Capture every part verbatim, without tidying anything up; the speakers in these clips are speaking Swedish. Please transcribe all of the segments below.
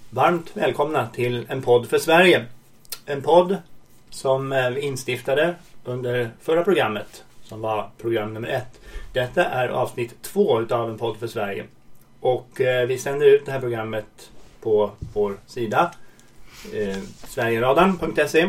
Varmt välkomna till en podd för Sverige. En podd som vi instiftade under förra programmet som var program nummer ett. Detta är avsnitt två utav en podd för Sverige. Och eh, vi sänder ut det här programmet på vår sida eh, Sverigeradan punkt se.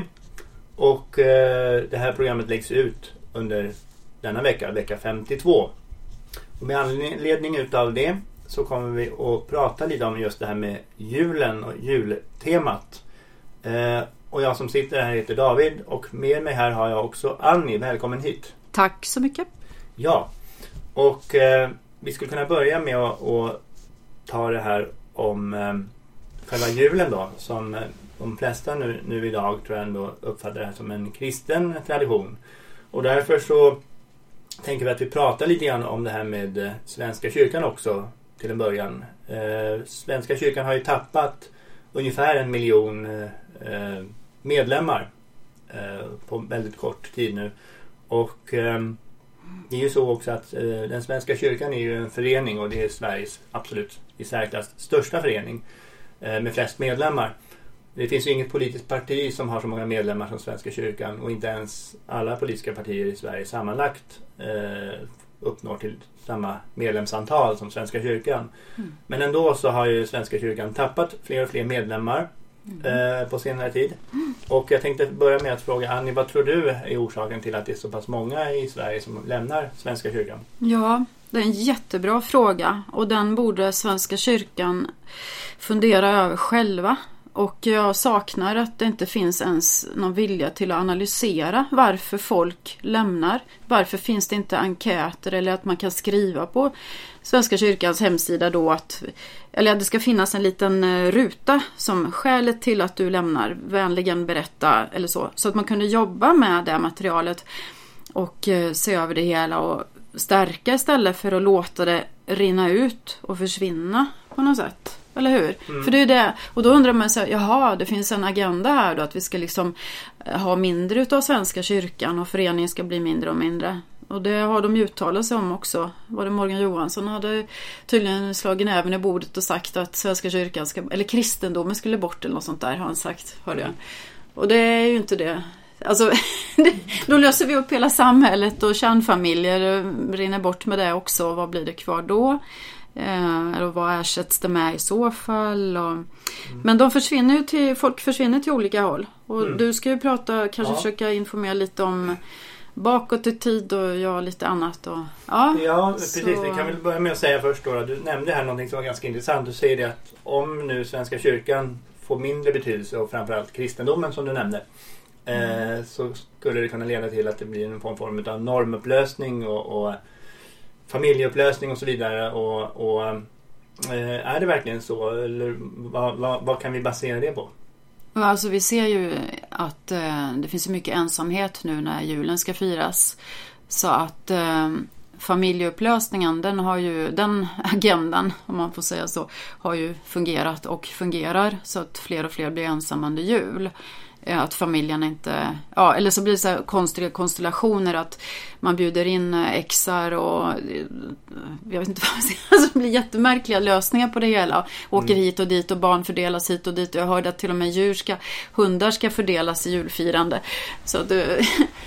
Och eh, det här programmet läggs ut under denna vecka, vecka femtiotvå. Och med anledning utav det så kommer vi att prata lite om just det här med julen och jultemat. Eh, och jag som sitter här heter David och med mig här har jag också Annie. Välkommen hit. Tack så mycket. Ja, och eh, vi skulle kunna börja med att, att ta det här om eh, själva julen då. Som eh, de flesta nu, nu idag tror jag ändå uppfattar det här som en kristen tradition. Och därför så tänker vi att vi pratar lite grann om det här med eh, Svenska kyrkan också till en början. Eh, Svenska kyrkan har ju tappat ungefär en miljon eh, medlemmar eh, på väldigt kort tid nu. Och eh, det är ju så också att eh, den Svenska kyrkan är ju en förening och det är Sveriges absolut i särklass största förening eh, med flest medlemmar. Det finns ju inget politiskt parti som har så många medlemmar som Svenska kyrkan och inte ens alla politiska partier i Sverige sammanlagt eh, uppnår till samma medlemsantal som Svenska kyrkan. Mm. Men ändå så har ju Svenska kyrkan tappat fler och fler medlemmar mm. eh, på senare tid. Mm. Och jag tänkte börja med att fråga Annie, vad tror du är orsaken till att det är så pass många i Sverige som lämnar Svenska kyrkan? Ja, det är en jättebra fråga och den borde Svenska kyrkan fundera över själva. Och jag saknar att det inte finns ens någon vilja till att analysera varför folk lämnar. Varför finns det inte enkäter eller att man kan skriva på Svenska kyrkans hemsida då att, eller att det ska finnas en liten ruta som skälet till att du lämnar, vänligen berätta eller så. Så att man kunde jobba med det materialet och se över det hela och stärka istället för att låta det rinna ut och försvinna på något sätt. Eller hur? Mm. För det är det. Och då undrar man så här, jaha, det finns en agenda här då att vi ska liksom ha mindre utav Svenska kyrkan och föreningen ska bli mindre och mindre. Och det har de uttalat sig om också. Var det Morgan Johansson hade tydligen slagit även i bordet och sagt att Svenska kyrkan ska, eller kristendomen skulle bort eller något sånt där har han sagt, hörde jag. Och det är ju inte det. Alltså, då löser vi upp hela samhället och kärnfamiljer rinner bort med det också. Vad blir det kvar då? Eh, eller vad ersätts det med i så fall och, mm. men de försvinner ju till, folk försvinner till olika håll och mm. du ska ju prata, kanske ja. försöka informera lite om bakåt i tid och jag lite annat och, ja, ja precis, så... vi kan väl börja med att säga först då, du nämnde här någonting som var ganska intressant, du säger det att om nu Svenska kyrkan får mindre betydelse och framförallt kristendomen som du nämnde mm. eh, så skulle det kunna leda till att det blir en form, form av normupplösning och, och familjeupplösning och så vidare och, och eh, är det verkligen så eller vad, vad, vad kan vi basera det på? Alltså vi ser ju att eh, det finns så mycket ensamhet nu när julen ska firas så att eh, familjeupplösningen den har ju den agendan om man får säga så har ju fungerat och fungerar så att fler och fler blir ensamma under jul. Att familjen inte, ja, eller så blir det så här konstiga konstellationer att man bjuder in exar och jag vet inte vad man säger, alltså det blir jättemärkliga lösningar på det hela. Åker mm. hit och dit och barn fördelas hit och dit och jag hörde att till och med djur ska, hundar ska fördelas i julfirande. Så det,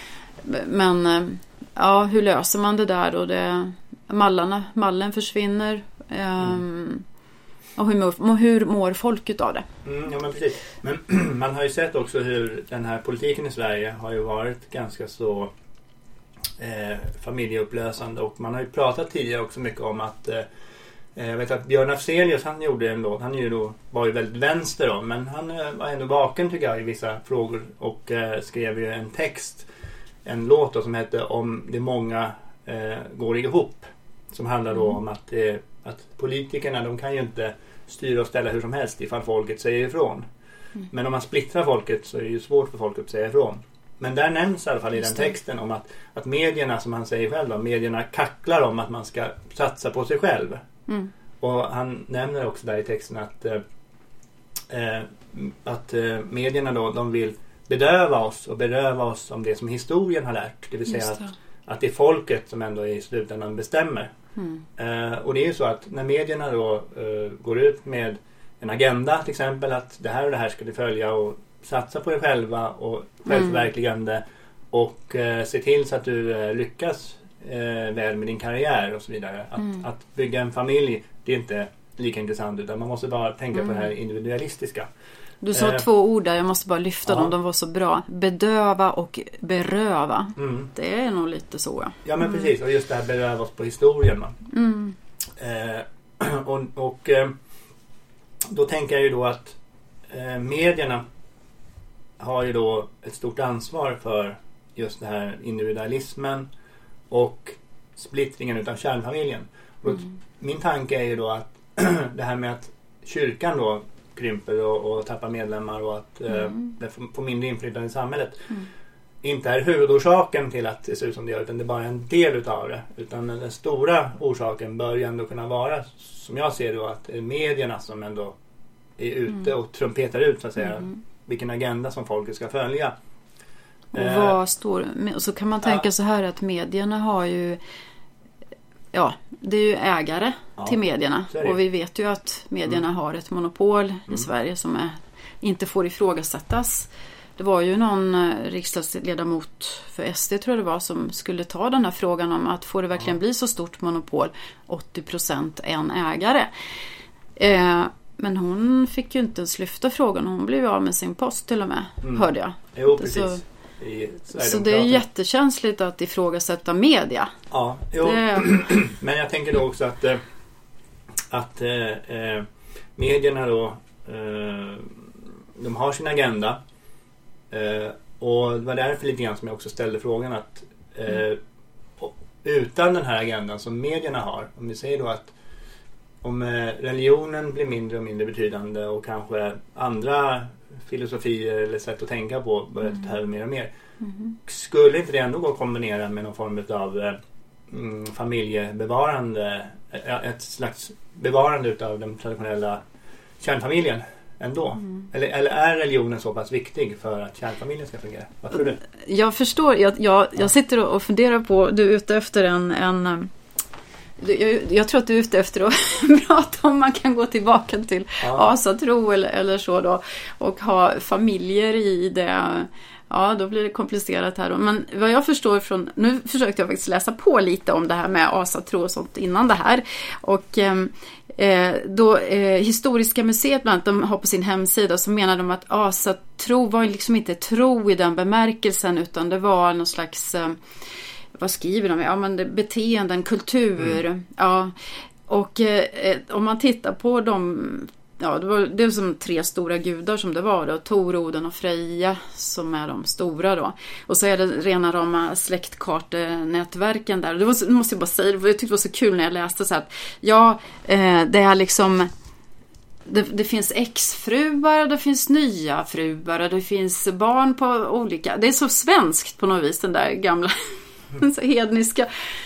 men ja, hur löser man det där och det, mallarna, mallen försvinner. Mm. Um, Och hur mår, hur mår folket av det? Mm, ja men precis. Men man har ju sett också hur den här politiken i Sverige har ju varit ganska så eh, familjeupplösande. Och man har ju pratat tidigare också mycket om att eh, jag vet att Björn Afzelius han gjorde en låt. Han är ju då, var ju väldigt vänster då, men han eh, var ändå vaken tycker jag i vissa frågor. Och eh, skrev ju en text, en låt då, som hette Om det många eh, går ihop. Som handlar då om att eh, att politikerna, de kan ju inte styra och ställa hur som helst ifall folket säger ifrån. Mm. Men om man splittrar folket så är det ju svårt för folket att säga ifrån. Men där nämns i alla fall i den texten om att, att medierna, som han säger själv då, medierna kacklar om att man ska satsa på sig själv. Mm. Och han nämner också där i texten att eh, att eh, medierna då, de vill bedöva oss och beröva oss om det som historien har lärt. Det vill säga att, att det är folket som ändå i slutändan bestämmer. Mm. Uh, och det är ju så att när medierna då uh, går ut med en agenda till exempel, att det här och det här ska du följa och satsa på dig själva och självförverkligande mm. och eh, se till så att du eh, lyckas eh, väl med din karriär och så vidare. Att, mm. att bygga en familj, det är inte lika intressant, utan man måste bara tänka mm. på det här individualistiska. Du sa eh, två ord där, jag måste bara lyfta ja. dem, de var så bra. Bedöva och beröva. Mm. Det är nog lite så. Ja, ja men mm. precis, och just det här beröva oss på historien. Mm. Eh, och och eh, då tänker jag ju då att eh, medierna har ju då ett stort ansvar för just det här individualismen och splittringen utav kärnfamiljen. Mm. Min tanke är ju då att det här med att kyrkan då krymper och, och tappar medlemmar och att mm. eh, får mindre inflytande i samhället mm. inte är huvudorsaken till att det ser ut som det gör, utan det är bara en del utav det. Utan den stora orsaken bör ju ändå kunna vara, som jag ser då, att det är medierna som ändå är ute och trumpetar ut så att säga mm. vilken agenda som folket ska följa. Och vad står, och så kan man tänka ja. så här att medierna har ju, ja, det är ju ägare ja, till medierna. Och vi vet ju att medierna mm. har ett monopol mm. i Sverige som är, inte får ifrågasättas. Det var ju någon riksdagsledamot för S D, tror jag det var, som skulle ta den här frågan om att får det verkligen ja. bli så stort monopol, åttio procent en ägare. Eh, men hon fick ju inte ens lyfta frågan, hon blev av med sin post till och med, mm. hörde jag. Jo, precis. Så, så det är jättekänsligt att ifrågasätta media. Ja, jo. Det... men jag tänker då också att, att eh, medierna då eh, de har sin agenda. Eh, och det var därför lite grann som jag också ställde frågan att eh, mm. utan den här agendan som medierna har, om vi säger då att om eh, religionen blir mindre och mindre betydande och kanske andra filosofier eller sätt att tänka på börjar ta över mer och mer, mm. skulle inte det ändå gå att kombinera med någon form av eh, mm, familjebevarande, ett slags bevarande utav den traditionella kärnfamiljen ändå? Mm. Eller, eller är religionen så pass viktig för att kärnfamiljen ska fungera? Vad tror du? Jag förstår, jag, jag, jag sitter och funderar på, du är ute efter en, en jag, jag tror att du är ute efter att prata om man kan gå tillbaka till ja. asatro eller, eller så då, och ha familjer i det. Ja, då blir det komplicerat här då. Men vad jag förstår från, nu försökte jag faktiskt läsa på lite om det här med asatro och sånt innan det här. Och eh, då eh, Historiska museet bland annat, de har på sin hemsida, så menar de att asatro var liksom inte tro i den bemärkelsen, utan det var någon slags, eh, vad skriver de? Ja, men det, beteenden, kultur. Mm. Ja. Och eh, om man tittar på de, ja, det var det var som tre stora gudar som det var då, Tor, Oden och Freja som är de stora då. Och så är det rena rama släktkartenätverken där. Det var så, det måste jag bara säga, jag tyckte det var så kul när jag läste så här att ja, eh, det är liksom det, det finns exfruar, det finns nya fruar, det finns barn på olika, det är så svenskt på något vis, den där gamla så hedniska.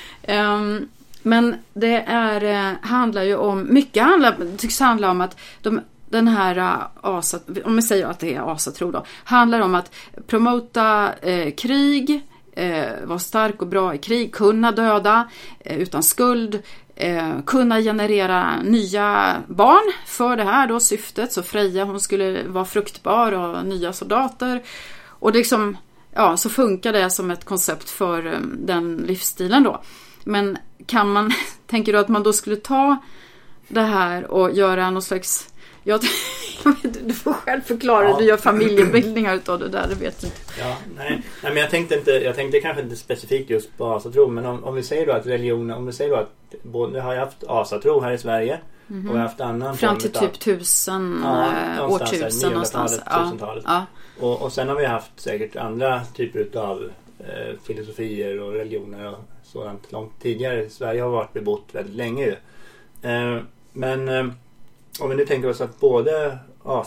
Um, men det är, handlar ju om, mycket handlar, tycks handla om att de, den här asa, om man säger att det är asatro då, handlar om att promota eh, krig, eh, vara stark och bra i krig, kunna döda eh, utan skuld, eh, kunna generera nya barn för det här då syftet. Så Freja, hon skulle vara fruktbar och nya soldater. Och det liksom, ja, så funkar det som ett koncept för eh, den livsstilen då. Men kan man, tänker du att man då skulle ta det här och göra någon slags, jag, du får själv förklara, ja. Du gör familjebildningar utav det där, det vet du inte. Ja, nej, nej men jag tänkte inte, jag tänkte kanske inte specifikt just på asatro, men om, om vi säger då att religion, om vi säger då att både har jag haft asatro här i Sverige mm-hmm. och vi har haft annan fram till typ tusen ja, årtusen någonstans. Ja, ja. Och, och sen har vi haft säkert andra typer av eh, filosofier och religioner och sådant långt tidigare. Sverige har varit bebott väldigt länge. Eh, men eh, om vi nu tänker oss att både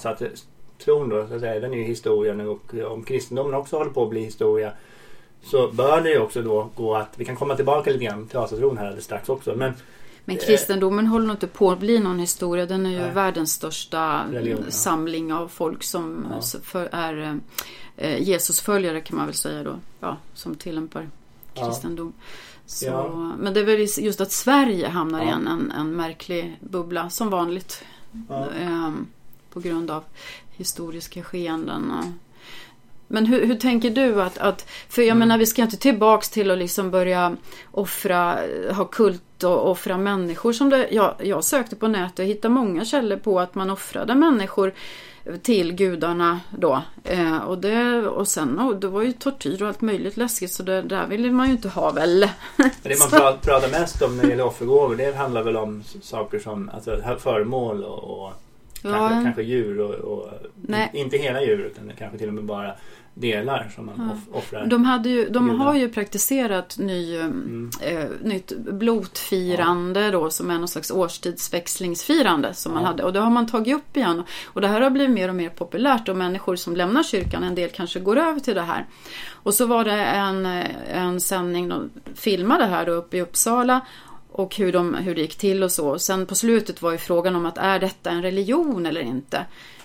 asatron då, så att säga, den är ju historia nu, och om kristendomen också håller på att bli historia, så bör det ju också då gå att, vi kan komma tillbaka lite grann till asatron här alldeles strax också. Men, men kristendomen eh, håller nog inte på att bli någon historia. Den är ju nej. världens största religion, ja. samling av folk som ja. för, är eh, Jesus följare kan man väl säga då, ja, som tillämpar kristendom. Ja. Så, ja. Men det är väl just att Sverige hamnar ja. i en, en, en märklig bubbla som vanligt. Ja. Um, på grund av historiska skeenden. Men hur, hur tänker du att, att för jag mm. menar vi ska inte tillbaks till att liksom börja offra, ha kult och offra människor som det, jag, jag sökte på nätet och hittade många källor på att man offrade människor till gudarna då. Eh, och, det, och sen och det var ju tortyr och allt möjligt läskigt, så det där ville man ju inte ha väl. Det man pratar, pratar mest om när det gäller offergåvor, det handlar väl om saker som alltså, föremål och, och ja. kanske, kanske djur och, och inte hela djur utan kanske till och med bara delar som man ja. off- offrar. De, hade ju, de har ju praktiserat ny, mm. eh, nytt blotfirande ja. då, som är någon slags årstidsväxlingsfirande som ja. man hade. Och det har man tagit upp igen. Och det här har blivit mer och mer populärt, och människor som lämnar kyrkan, en del kanske går över till det här. Och så var det en, en sändning, de filmade här då uppe i Uppsala, och hur, de, hur det gick till och så. Och sen på slutet var ju frågan om att är detta en religion eller inte?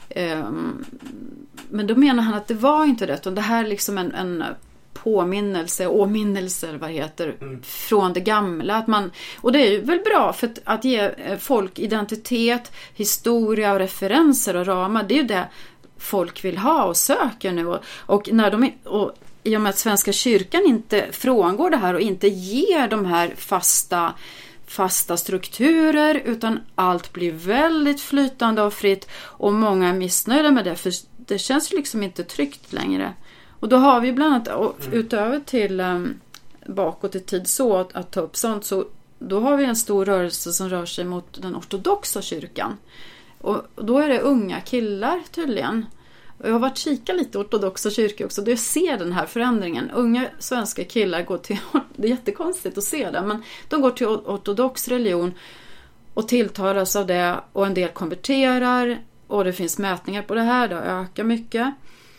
Um, men då menar han att det var inte det, utan det här är liksom en, en påminnelse, åminnelse vad heter, mm. från det gamla. Att man, och det är ju väl bra för att, att ge folk identitet, historia och referenser och ramar. Det är ju det folk vill ha och söker nu. Och, och, när de, och i och med att Svenska kyrkan inte frångår det här och inte ger de här fasta fasta strukturer, utan allt blir väldigt flytande och fritt, och många är missnöjda med det, för det känns liksom inte tryggt längre. Och då har vi bland annat, och utöver till um, bakåt i tid så att, att ta upp sånt, så då har vi en stor rörelse som rör sig mot den ortodoxa kyrkan. Och då är det unga killar tydligen. Och jag har varit kika lite ortodoxa kyrkor också, då jag ser den här förändringen. Unga svenska killar går till, det är jättekonstigt att se det, men de går till ortodox religion och tilltalas av det, och en del konverterar, och det finns mätningar på det här, det ökar mycket.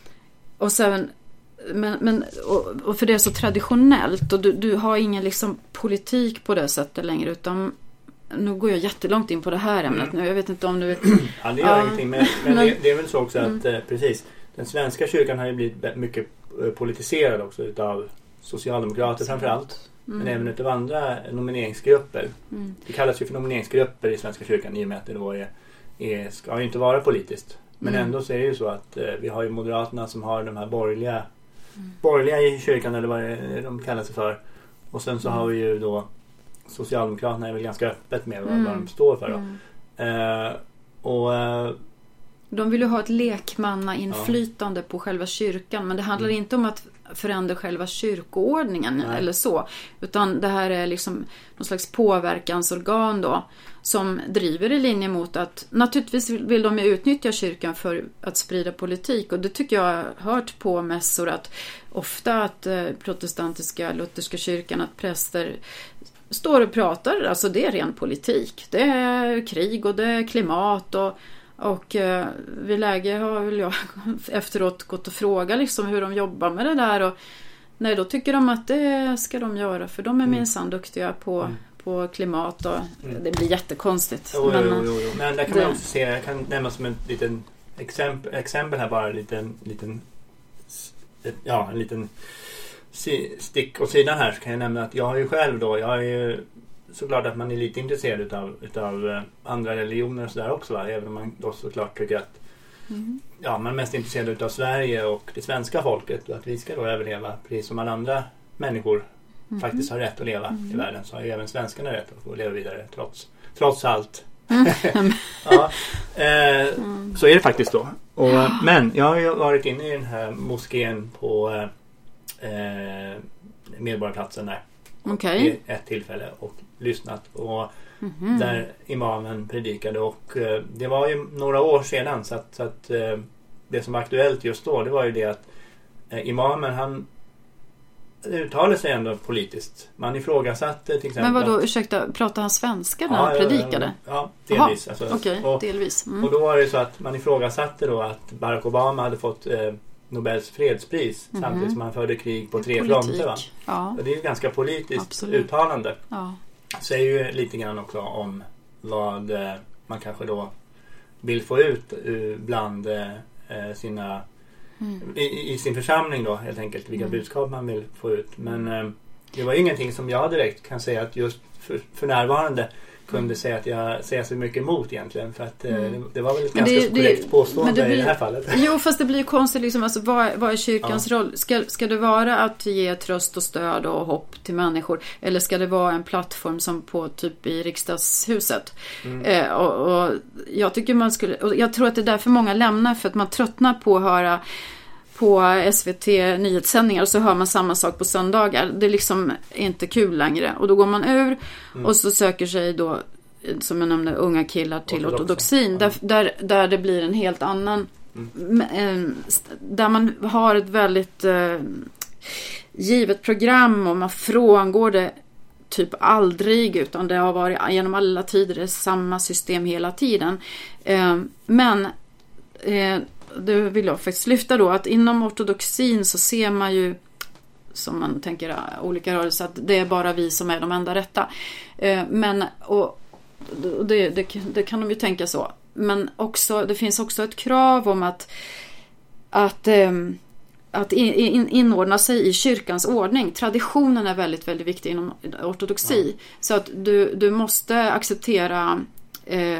Och sen, men, men, och, och för det är så traditionellt, och du, du har ingen liksom politik på det sättet längre, utan nu går jag jättelångt in på det här ämnet mm. nu. Jag vet inte om du vet. Ja, det gör uh, ingenting. Men, men det, det är väl så också att mm. eh, precis, den svenska kyrkan har ju blivit mycket politiserad också utav socialdemokrater framförallt. Mm. Men även utav andra nomineringsgrupper. Mm. Det kallas ju för nomineringsgrupper i Svenska kyrkan i och med att det då är, är, ska ju inte vara politiskt. Men mm. ändå så är det ju så att eh, vi har ju Moderaterna som har de här borgerliga mm. borgerliga i kyrkan, eller vad det, de kallar sig för. Och sen så mm. har vi ju då Socialdemokraterna är väl ganska öppet med vad, mm. vad de står för då. Mm. Uh, och uh, de vill ju ha ett lekmannainflytande ja. på själva kyrkan, men det handlar mm. inte om att förändra själva kyrkoordningen Nej. eller så, utan det här är liksom någon slags påverkansorgan då, som driver i linje mot att naturligtvis vill de utnyttja kyrkan för att sprida politik, och det tycker jag har hört på mässor att ofta att eh, protestantiska lutherska kyrkan, att präster står och pratar, alltså det är ren politik. Det är krig och det är klimat och, och eh, vid läge har väl jag efteråt gått och frågat liksom hur de jobbar med det där, och nej, då tycker de att det ska de göra, för de är mm. minsann duktiga på, mm. på klimat och mm. det blir jättekonstigt. Jo, men, jo, jo, jo. men där kan det, man också se, jag kan nämna som en liten exempel, exempel här bara, en liten, liten ja, en liten stick åt sidan här, så kan jag nämna att jag har ju själv då, jag är ju såklart att man är lite intresserad utav, utav andra religioner och sådär också, va? Även om man då såklart tycker att mm. ja, man är mest intresserad utav Sverige och det svenska folket, och att vi ska då överleva precis som alla andra människor mm. faktiskt har rätt att leva mm. i världen, så har ju även svenskarna rätt att få leva vidare trots, trots allt. Mm. ja, eh, mm. Så är det faktiskt då. Och, men jag har ju varit inne i den här moskén på eh, Medborgarplatsen där okay. i ett tillfälle och lyssnat, och mm-hmm. där imamen predikade, och eh, det var ju några år sedan, så att, så att eh, det som var aktuellt just då, det var ju det att eh, imamen, han uttalade sig ändå politiskt. Man ifrågasatte till exempel. Men vad då, ursäkta, pratade han svenska när ja, han predikade? Ja, delvis. Alltså, okay, och, delvis. Mm. och då var det så att man ifrågasatte då att Barack Obama hade fått eh, Nobels fredspris mm-hmm. samtidigt som han förde krig på tre fronter, va? Ja. Och det är ju ganska politiskt Absolut. uttalande. Ja. Säger ju lite grann också om vad eh, man kanske då vill få ut uh, bland eh, sina mm. i, i sin församling då, helt enkelt, vilka mm. budskap man vill få ut. Men eh, det var ingenting som jag direkt kan säga att just för, för närvarande kunde mm. säga att jag säger så mycket emot egentligen. För att mm. det, det var väl ett ganska det, korrekt det, påstående det blir, i det här fallet. Jo, fast det blir ju konstigt liksom, alltså, vad, vad är kyrkans ja. roll? Ska, ska det vara att ge tröst och stöd och hopp till människor? Eller ska det vara en plattform som på typ i riksdagshuset? Mm. Eh, och, och jag tycker man skulle, och jag tror att det är därför många lämnar, för att man tröttnar på att höra på S V T nyhetssändningar och så hör man samma sak på söndagar. Det är liksom inte kul längre. Och då går man ur mm. och så söker sig då, som jag nämnde, unga killar till Ortodoxa. ortodoxin. Ja. Där, där, där det blir en helt annan mm. där man har ett väldigt eh, givet program och man frångår det typ aldrig, utan det har varit genom alla tider det samma system hela tiden. Eh, men eh, det vill jag faktiskt lyfta då, att inom ortodoxin så ser man ju, som man tänker olika rörelser, att det är bara vi som är de enda rätta. Men och det, det, det kan de ju tänka så. Men också, det finns också ett krav om att att, att in, in, inordna sig i kyrkans ordning. Traditionen är väldigt, väldigt viktig inom ortodoxi. Ja. Så att du, du måste acceptera eh,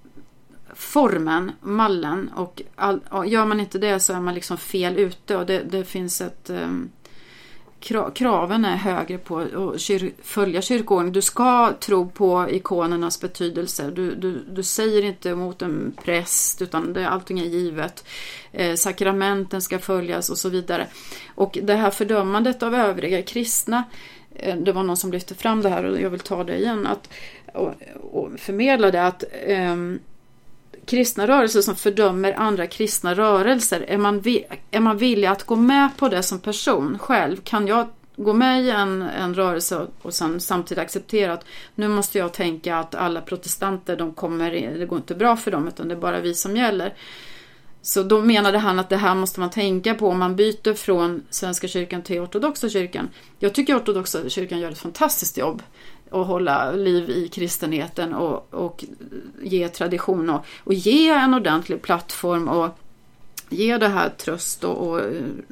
formen, mallen, och, all, och gör man inte det så är man liksom fel ute, och det, det finns ett um, kra, kraven är högre på att kyr, följa kyrkoordning. Du ska tro på ikonernas betydelse. Du, du, du säger inte emot en präst, utan det, allting är givet. Eh, sakramenten ska följas och så vidare. Och det här fördömandet av övriga kristna, eh, det var någon som lyfte fram det här och jag vill ta det igen, att, och, och förmedla det att eh, kristna rörelser som fördömer andra kristna rörelser, är man, vi, är man villig att gå med på det som person själv? Kan jag gå med i en, en rörelse och, och sen samtidigt acceptera att nu måste jag tänka att alla protestanter, de kommer, det går inte bra för dem, utan det är bara vi som gäller. Så då menade han att det här måste man tänka på om man byter från Svenska kyrkan till ortodoxa kyrkan. Jag tycker ortodoxa kyrkan gör ett fantastiskt jobb och hålla liv i kristenheten och, och ge tradition och, och ge en ordentlig plattform och ge det här tröst och, och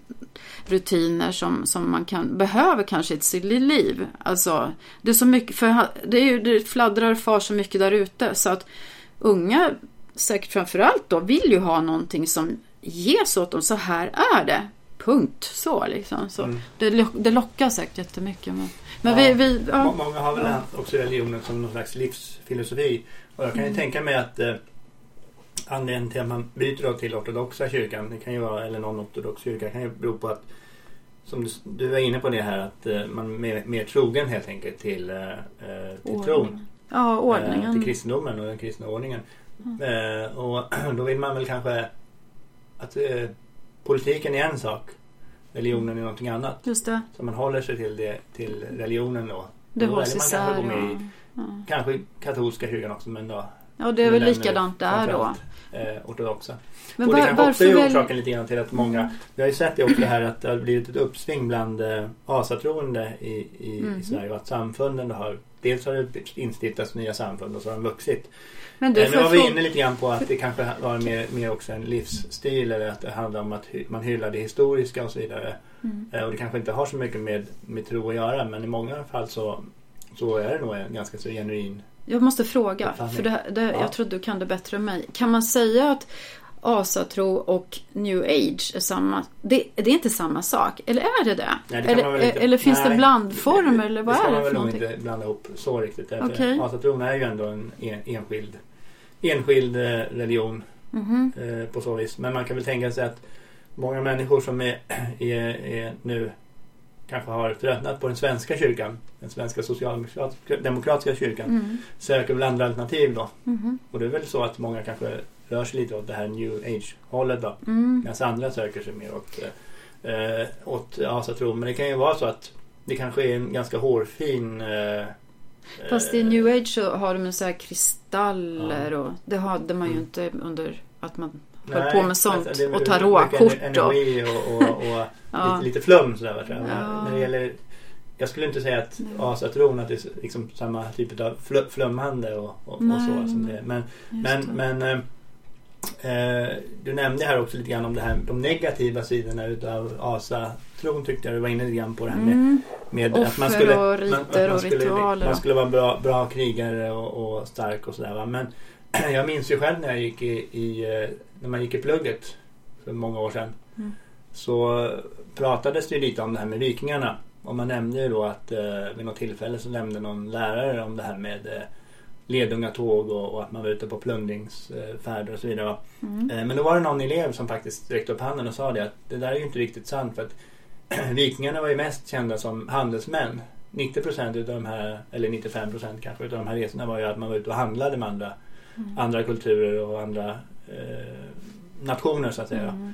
rutiner som, som man kan behöver kanske i sitt liv. Alltså, det är så mycket, för det, är ju, det fladdrar far så mycket där ute, så att unga, säkert framförallt då, vill ju ha någonting som ges åt dem. Så här är det. Punkt. Så liksom. Så mm. det, det lockar säkert jättemycket. Men, men ja, vi, vi, ja. Många har väl ja. också religionen som någon slags livsfilosofi. Och jag kan ju mm. tänka mig att eh, anledningen till att man byter då till ortodoxa kyrkan, det kan ju vara, eller någon ortodox kyrka, kan ju bero på att, som du, du var inne på det här, att eh, man är mer, mer trogen helt enkelt till, eh, till tron. Ja, ordningen. Eh, till kristendomen och den kristna ordningen. Mm. Eh, och då vill man väl kanske att eh, politiken är en sak, religionen är någonting annat. Just det. Så man håller sig till, det, till religionen då. Det då hålls isär. Man kanske gå med i, ja. kanske katolska kyrkan också, men då. Ja, det är väl likadant där då. Eh, ortodoxa. Men och det var, kanske också är väl... orsaken lite grann till att många, mm. vi har ju sett det också här, att det har blivit ett uppsving bland eh, asatroende i, i, mm. i Sverige, och att samfunden har, dels har det instiftats nya samfund och så har de vuxit. Men nu var vi inne lite grann på att det kanske var mer, mer också en livsstil, eller att det handlar om att hy- man hyllar det historiska och så vidare. Mm. Eh, och det kanske inte har så mycket med, med tro att göra, men i många fall så, så är det nog en ganska så genuin. Jag måste fråga, för det, det, ja. jag tror du kan det bättre än mig. Kan man säga att asatro och new age är samma? Det, det är inte samma sak, eller är det det? Nej, det eller, inte, eller finns nej, det blandformer, eller vad är det för någonting? Det ska man väl nog inte blanda ihop så riktigt. Okay. Asatron är ju ändå en en enskild enskild religion mm-hmm. eh, på så vis. Men man kan väl tänka sig att många människor som är, är, är nu kanske har tröttnat på den svenska kyrkan, den svenska socialdemokratiska kyrkan, mm. söker väl andra alternativ då. Mm-hmm. Och det är väl så att många kanske rör sig lite åt det här new age-hållet då. Mm. Medan andra söker sig mer åt, eh, åt asatron. Men det kan ju vara så att det kanske är en ganska hårfin... Eh, Fast i new age så har de en så här kristaller, ja. Och det hade man ju mm. inte under att man höll Nej, på med sånt alltså, och tarotkort energi och, och, och ja. lite, lite flum sådär, tror jag. Ja. När det gäller, jag skulle inte säga att asatron att det är liksom samma typ av fl- flumhande och, och, och så som det är. Men, men, men eh, du nämnde här också lite grann om det här, de negativa sidorna utav asatron, tyckte jag du var inne lite grann på det här med, mm. med offer att man skulle, och riter man, man och skulle, ritualer. Man skulle vara bra, bra krigare och, och stark och sådär. Va? Men jag minns ju själv när jag gick i, i när man gick i plugget för många år sedan. Mm. Så pratades det ju lite om det här med vikingarna. Och man nämnde ju då att eh, vid något tillfälle så nämnde någon lärare om det här med eh, ledungatåg och, och att man var ute på plundringsfärder och så vidare. Mm. Eh, men då var det någon elev som faktiskt räckte upp handen och sa det att det där är ju inte riktigt sant, för att vikingarna var ju mest kända som handelsmän. nittio procent utav de här, eller nittiofem procent kanske utav de här resorna var ju att man var ute och handlade med andra, mm. andra kulturer och andra eh, nationer så att säga. Mm,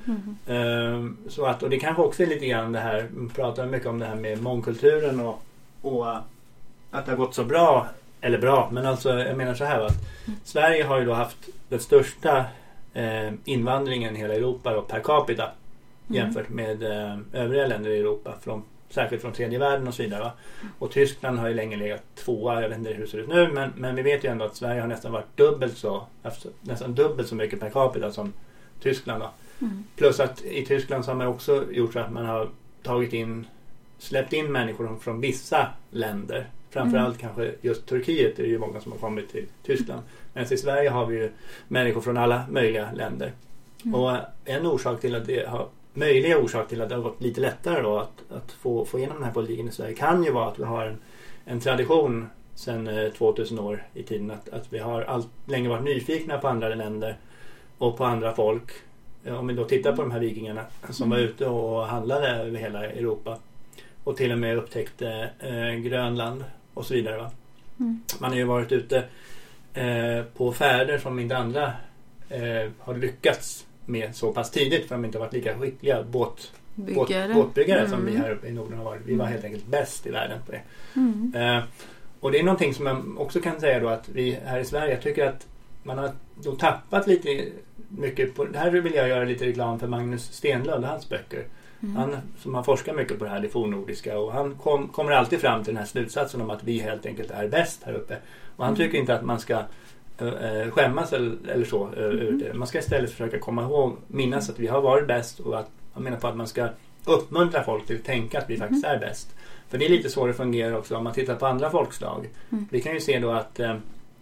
mm. Eh, så att, och det kanske också är lite grann det här, man pratar mycket om det här med mångkulturen och, och att det har gått så bra, eller bra, men alltså jag menar så här att mm. Sverige har ju då haft den största eh, invandringen i hela Europa då, per capita mm. jämfört med eh, övriga länder i Europa, från, särskilt från tredje världen och så vidare. Va? Mm. Och Tyskland har ju länge legat tvåa, jag vet inte hur det ser ut nu, men, men vi vet ju ändå att Sverige har nästan varit dubbelt så, alltså, nästan dubbelt så mycket per capita som Tyskland då. Mm. Plus att i Tyskland så har man också gjort så att man har tagit in, släppt in människor från vissa länder. Framförallt mm. kanske just Turkiet är det ju många som har kommit till Tyskland. Men i Sverige har vi ju människor från alla möjliga länder. Mm. Och en orsak till att det har, möjliga orsak till att det har gått lite lättare då att, att få, få igenom den här politiken i Sverige kan ju vara att vi har en, en tradition sedan eh, tvåtusen år i tiden. Att, att vi har allt länge varit nyfikna på andra länder och på andra folk. Om vi då tittar på de här vikingarna som var ute och handlade över hela Europa och till och med upptäckte eh, Grönland och så vidare. Va? Mm. Man har ju varit ute eh, på färder som inte andra eh, har lyckats med så pass tidigt, för de inte har varit lika skickliga båt, båt, båtbyggare mm. som vi här uppe i Norden har varit. Vi var helt enkelt bäst i världen på det. Mm. Eh, och det är någonting som man också kan säga då att vi här i Sverige, jag tycker att man har då tappat lite mycket på, det här vill jag göra lite reklam för Magnus Stenlund och hans böcker. Mm. Han som har forskat mycket på det här, det fornnordiska, och han kom, kommer alltid fram till den här slutsatsen om att vi helt enkelt är bäst här uppe. Och han mm. tycker inte att man ska äh, skämmas eller, eller så. Mm. Äh, man ska istället försöka komma ihåg, minnas att vi har varit bäst, och att han menar på att man ska uppmuntra folk till att tänka att vi faktiskt är bäst. För det är lite så det fungerar också om man tittar på andra folkslag. Mm. Vi kan ju se då att äh,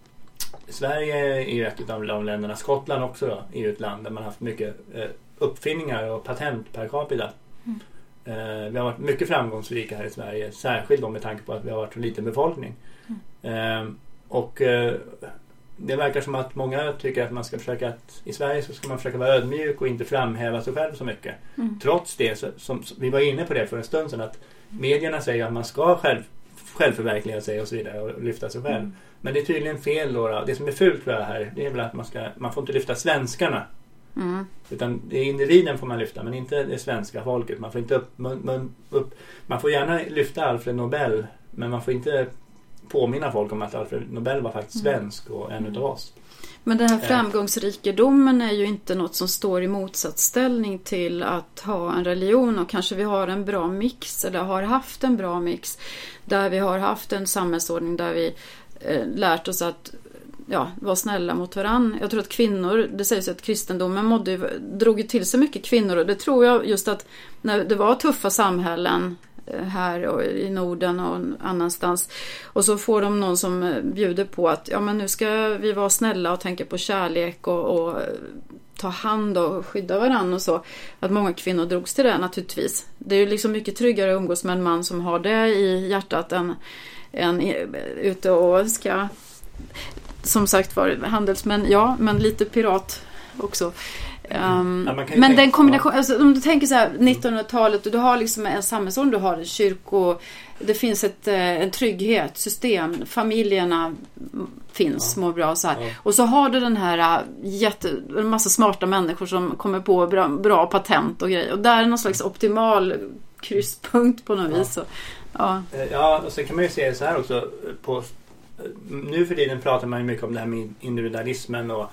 Sverige är ju ett av de länderna, Skottland också då, är ju ett land där man har haft mycket äh, uppfinningar och patent per capita. Mm. Eh, vi har varit mycket framgångsrika här i Sverige, särskilt då med tanke på att vi har varit en liten befolkning. Mm. Eh, och eh, det verkar som att många tycker att man ska försöka att i Sverige så ska man försöka vara ödmjuk och inte framhäva sig själv så mycket. Mm. Trots det, så, som vi var inne på det för en stund sedan, att medierna säger att man ska själv, självförverkliga sig och så vidare och lyfta sig själv. Mm. Men det är tydligen fel då, då. Det som är fult för det här, det är väl att man, ska, man får inte lyfta svenskarna. Mm. Utan det är individen får man lyfta, men inte det svenska folket. Man får inte upp, man, upp, man får gärna lyfta Alfred Nobel, men man får inte påminna folk om att Alfred Nobel var faktiskt svensk och en utav oss. Men den här framgångsrikedomen är ju inte något som står i motsatsställning till att ha en religion, och kanske vi har en bra mix, eller har haft en bra mix där vi har haft en samhällsordning där vi eh, lärt oss att ja, vara snälla mot varann. Jag tror att kvinnor, det sägs att kristendomen mådde, drog till sig mycket kvinnor, och det tror jag just att när det var tuffa samhällen här och i Norden och annanstans, och så får de någon som bjuder på att ja, men nu ska vi vara snälla och tänka på kärlek och, och ta hand och skydda varann och så, att många kvinnor drogs till det naturligtvis. Det är ju liksom mycket tryggare att umgås med en man som har det i hjärtat än, än ute och ska, som sagt var, handelsmän, ja, men lite pirat också. Um, ja, men tänka, den kombination, ja. Alltså, om du tänker så här nittonhundratalet, och du har liksom en samhällsordning, du har en kyrko, det finns ett, en trygghet, system, familjerna finns, ja. Mår bra så här. Ja. Och så har du den här jätte, en massa smarta människor som kommer på bra, bra patent och grejer, och där är någon slags optimal krysspunkt på något ja. Vis. Så, ja. Ja, och så kan man ju se det så här också på, nu för tiden pratar man ju mycket om det här med individualismen, och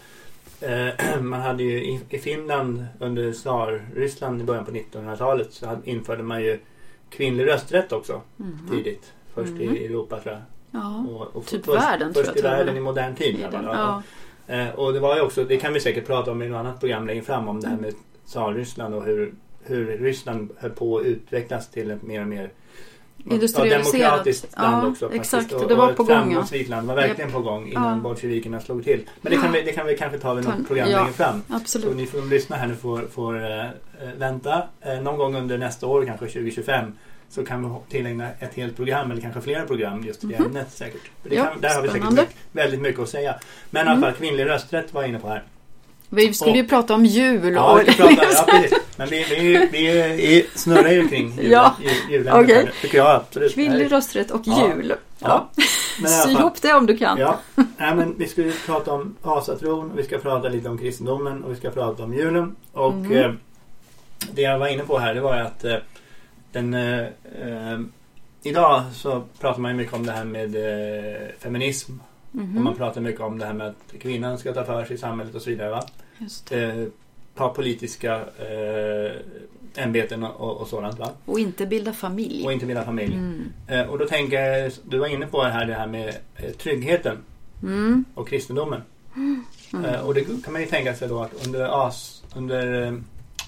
eh, man hade ju i, i Finland under tsar-Ryssland i början på nittonhundratalet så hade, införde man ju kvinnlig rösträtt också mm. tidigt. Först mm. i Europa tror jag. Ja, och, och typ först, världen först tror i jag. världen i modern tid. Tiden, ja. Ja. Eh, och det var ju också, det kan vi säkert prata om i något annat program längre fram, om det här med tsar-Ryssland och hur, hur Ryssland höll på att utvecklas till ett mer och mer industrialiserat. Ja, demokratiskt land ja, också. Exakt, och, det var och på ett gång. framgångsrikt land var verkligen yep. på gång innan ja. bolsjevikerna slog till. Men det kan vi, det kan vi kanske ta vid något program ja, längre fram. Absolut. Så ni får lyssna här nu får, får äh, vänta. Äh, någon gång under nästa år, kanske tjugo tjugofem, så kan vi tillägna ett helt program eller kanske flera program just i mm-hmm. ämnet säkert. För det ja, kan, där har vi säkert spännande. mycket, väldigt mycket att säga. Men mm. i alla fall, kvinnlig rösträtt var jag inne på här. Vi skulle och, ju prata om jul. Ja, och vi prata, ja precis. Men vi, vi, vi, vi snurrar ju kring jul, ja. julen. Okay. Tycker jag absolut. Kvinnlig rösträtt och ja. jul. Ja. Ja. Sy ihop det om du kan. Ja. Nej, men vi ska ju prata om asatron, vi ska prata lite om kristendomen och vi ska prata om julen. Och mm. eh, det jag var inne på här, det var att eh, den eh, eh, idag så pratar man ju mycket om det här med eh, feminism. Mm-hmm. Och man pratar mycket om det här med att kvinnan ska ta för sig i samhället och så vidare, va? Just eh, ta politiska eh, ämbeten och, och sådant, va? Och inte bilda familj. Och inte bilda familj. Mm. Eh, och då tänker jag, du var inne på det här, det här med eh, tryggheten mm. och kristendomen. Mm. Eh, och det kan man ju tänka sig då att under, as, under eh,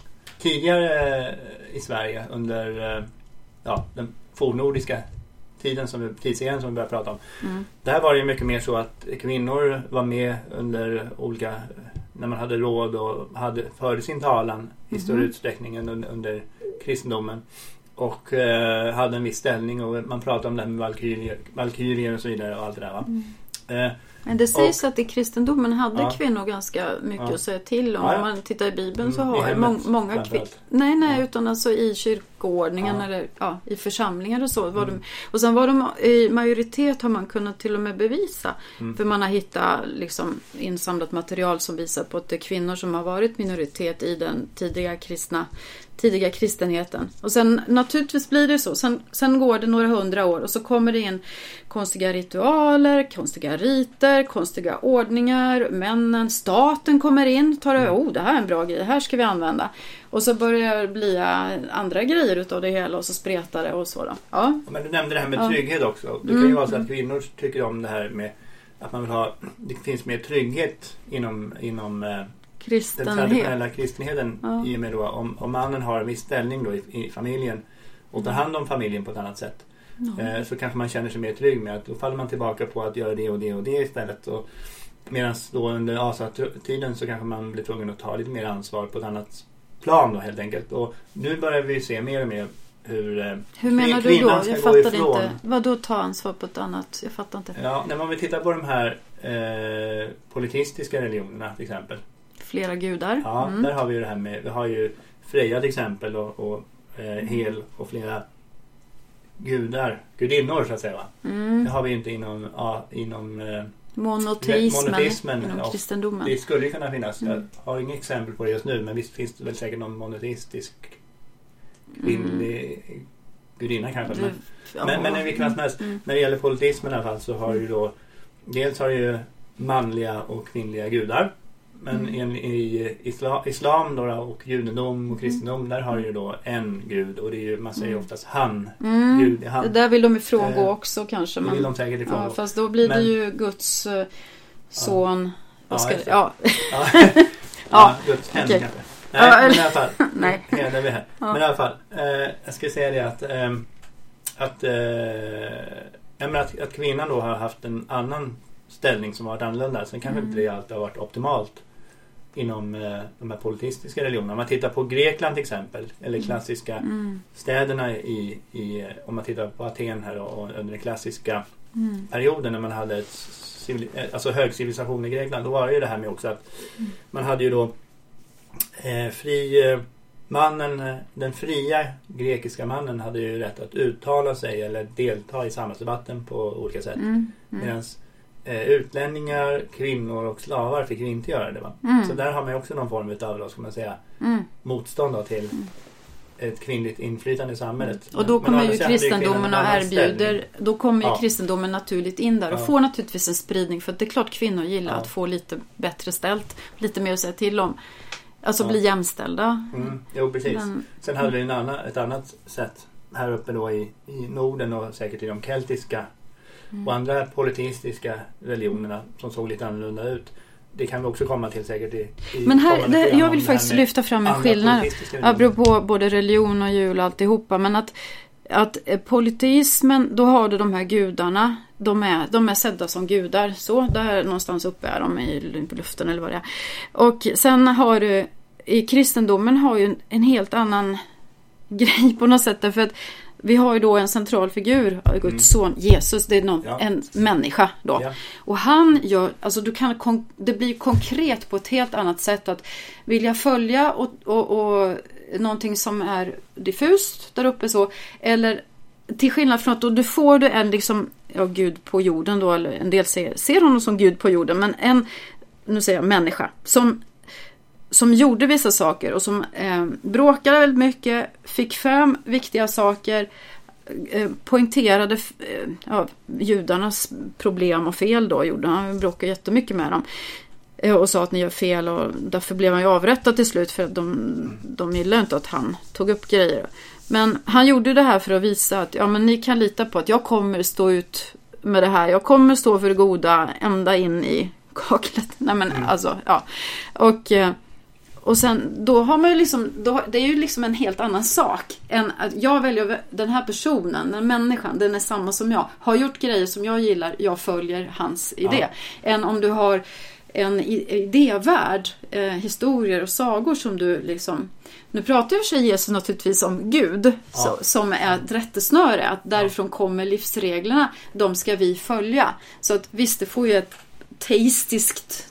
tidigare eh, i Sverige, under eh, ja, den fornnordiska tiden som vi, tidsserien som vi började prata om. Mm. Där var det ju mycket mer så att kvinnor var med under olika, när man hade råd och hade förde sin talan mm. i större utsträckning än under, under kristendomen. Och eh, hade en viss ställning och man pratade om det här med valkyrier, valkyrier och så vidare och allt det där, va? Mm. Eh, Men det sägs och, att i kristendomen hade ja. kvinnor ganska mycket ja. att säga till om. Ja, ja. Om man tittar i Bibeln så mm, har må- många kvinnor. Nej, nej, ja. utan alltså i kyrkoordningen ja. eller ja, i församlingar och så. Var mm. de, och sen var de i majoritet har man kunnat till och med bevisa. Mm. För man har hittat liksom insamlat material som visar på att det är kvinnor som har varit minoritet i den tidiga kristna tidiga kristenheten. Och sen naturligtvis blir det så. Sen, sen går det några hundra år och så kommer det in konstiga ritualer, konstiga riter, konstiga ordningar. Männen, staten kommer in, tar det, oh det här är en bra grej, det här ska vi använda. Och så börjar det bli andra grejer utav det hela och så spretar det och så då. Ja. Men du nämnde det här med ja. trygghet också. Det kan ju mm. vara så att kvinnor tycker om det här med att man vill ha, det finns mer trygghet inom, inom eh, den traditionella kristenheten ja. i och med då om, om mannen har en viss ställning då i, i familjen och tar hand om familjen på ett annat sätt ja. eh, så kanske man känner sig mer trygg med att då faller man tillbaka på att göra det och det och det istället. Och medan då under asatiden så kanske man blir tvungen att ta lite mer ansvar på ett annat plan då helt enkelt. Och nu börjar vi se mer och mer hur eh, hur menar du då? Jag fattar inte. Vad då ta ansvar på ett annat? Jag fattar inte. Ja, när man vill titta på de här eh, politistiska religionerna till exempel. Flera gudar. Ja, mm. där har vi ju det här med, vi har ju Freja till exempel och, och eh, Hel och flera gudar, gudinnor så att säga, va? Mm. Det har vi inte inom, ja, inom eh, monoteismen, monoteismen inom ja, kristendomen. Det skulle ju kunna finnas. Mm. Jag har inget exempel på det just nu, men visst finns det väl säkert någon monoteistisk kvinnlig mm. gudinna kanske. Men, ja. men, men i vilken som helst, mm. när det gäller politismen i alla fall så har ju då dels har ju manliga och kvinnliga gudar. Men mm. i islam, islam då och judendom och kristendom mm. där har ju då en gud och det är ju, man säger mm. oftast han, mm. Gud är han. Det där vill de ifrångå eh, också kanske. Det men, vill de säkert ifrångå. Ja, fast då blir men, det ju Guds uh, son. Ja, ska, ja. ja. ja. ja, Guds okay. händer kanske. Nej, ja, men i alla fall. Nej. Ja, där vi här. Ja. Men i alla fall, eh, jag ska säga det att eh, att, eh, jag menar att, att kvinnan då har haft en annan ställning som har varit annorlunda. Sen kanske mm. inte det alltid har varit optimalt inom eh, de här politistiska religionerna. Om man tittar på Grekland till exempel, eller klassiska mm. städerna i, i, om man tittar på Aten här och, och under den klassiska mm. perioden när man hade ett civil, alltså hög civilisation i Grekland, då var det ju det här med också att mm. man hade ju då eh, fri eh, mannen, den fria grekiska mannen hade ju rätt att uttala sig eller delta i samhällsdebatten på olika sätt. Mm. Mm. Medan Eh, utlänningar, kvinnor och slavar fick inte göra det, va? Mm. Så där har man ju också någon form av då, ska man säga, mm. motstånd då, till mm. ett kvinnligt inflytande i samhället. Och då men, kommer men ju kristendomen och erbjuder, då kommer ju ja. kristendomen naturligt in där och ja. får naturligtvis en spridning, för att det är klart kvinnor gillar ja. att få lite bättre ställt, lite mer att säga till om. Alltså ja. bli jämställda. Mm. Jo, precis. Men, Sen hade vi en annan, ett annat sätt här uppe då i, i Norden och säkert i de keltiska Mm. och andra politistiska religionerna som såg lite annorlunda ut. Det kan vi också komma till säkert i, i Men här, det, jag vill faktiskt lyfta fram en skillnad apropå både religion och jul och alltihopa, men att att polyteismen, då har du de här gudarna, de är, de är sedda som gudar, så där någonstans uppe är de i luften eller vad det är. Och sen har du, i kristendomen har ju en, en helt annan grej på något sätt, därför att vi har ju då en central figur, Guds mm. son Jesus, det är någon, ja. en människa då. Ja. Och han gör, alltså du kan, det blir konkret på ett helt annat sätt att vilja följa och, och, och någonting som är diffust där uppe så, eller till skillnad från att då du får du en liksom, ja, Gud på jorden då, eller en del ser, ser honom som Gud på jorden, men en, nu säger jag människa, som som gjorde vissa saker och som eh, bråkade väldigt mycket, fick fram viktiga saker, eh, poängterade eh, ja, judarnas problem och fel då, gjorde han, bråkade jättemycket med dem eh, och sa att ni gör fel, och därför blev han ju avrättad till slut, för att de, de gillade inte att han tog upp grejer. Men han gjorde det här för att visa att ja, men ni kan lita på att jag kommer stå ut med det här, jag kommer stå för det goda ända in i kaklet. Nej men mm. alltså, ja. Och eh, Och sen, då har man ju liksom, då, det är ju liksom en helt annan sak än att jag väljer den här personen, den människan, den är samma som jag, har gjort grejer som jag gillar, jag följer hans idé. Ja. Än om du har en idévärld, eh, historier och sagor som du liksom, nu pratar ju sig Jesus naturligtvis om Gud, ja. så, som är ett rättesnöre, att därifrån kommer livsreglerna, de ska vi följa. Så att visst, det får ju ett teistiskt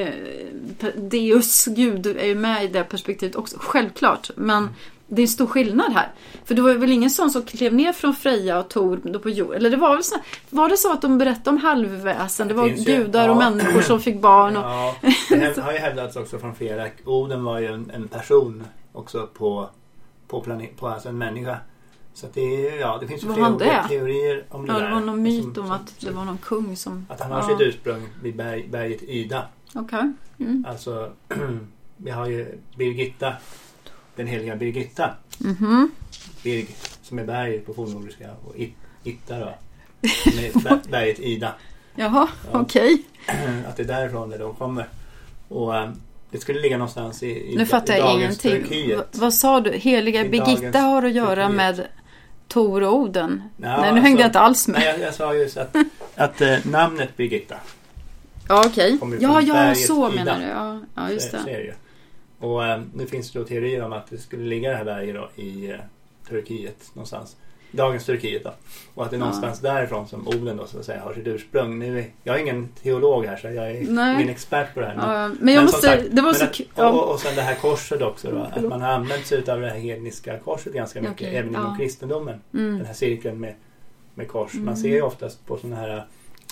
Deus, Gud är ju med i det perspektivet också, självklart, men mm. det är en stor skillnad här, för det var väl ingen sån som klev ner från Freja och Tor då på jord, eller det var väl så, var det så att de berättade om halvväsen, det var det gudar ju, ja. och människor som fick barn och... ja, det har ju hävdats också från Freja, Oden var ju en, en person också på på, planet, på alltså en människa, så att det, ja, det finns ju flera olika teorier om det ja, där. det var någon myt som, om att det var någon kung som... att han har ja. sitt ursprung vid berg, berget Ida. Okej. Okay. Mm. Alltså, vi har ju Birgitta, den heliga Birgitta. Mm-hmm. Birg, som är berg på fornnordiska, och Itta då, som är berget Ida. Jaha, ja. okej. Okay. Att det är därifrån det då kommer. Och um, det skulle ligga någonstans i, i, nu fattar i jag dagens ingenting. Turkiet. V- vad sa du? Heliga I Birgitta har att göra Turkiet. med Tor och Oden. Ja, nej, nu alltså, hängde jag inte alls med. Nej, jag, jag sa just att, att äh, namnet Birgitta. Ja, okej. Okay. Ja, ja, så Ida. menar du. Ja, ja just det. Så, så är det ju. Och äh, nu finns det då teorier om att det skulle ligga det här berget då i äh, Turkiet någonstans. Dagens Turkiet då. Och att det är någonstans ja. därifrån som Oden då så att säga har sitt ursprung. Nu är, jag är ingen teolog här, så jag är Nej. ingen expert på det här. Men, ja, men jag men måste... Sagt, det var så att, ja. och, och sen det här korset också då. Att man har använt sig av det här hedniska korset ganska mycket. Okay. Även ja. inom kristendomen. Mm. Den här cirkeln med, med kors. Mm. Man ser ju oftast på sådana här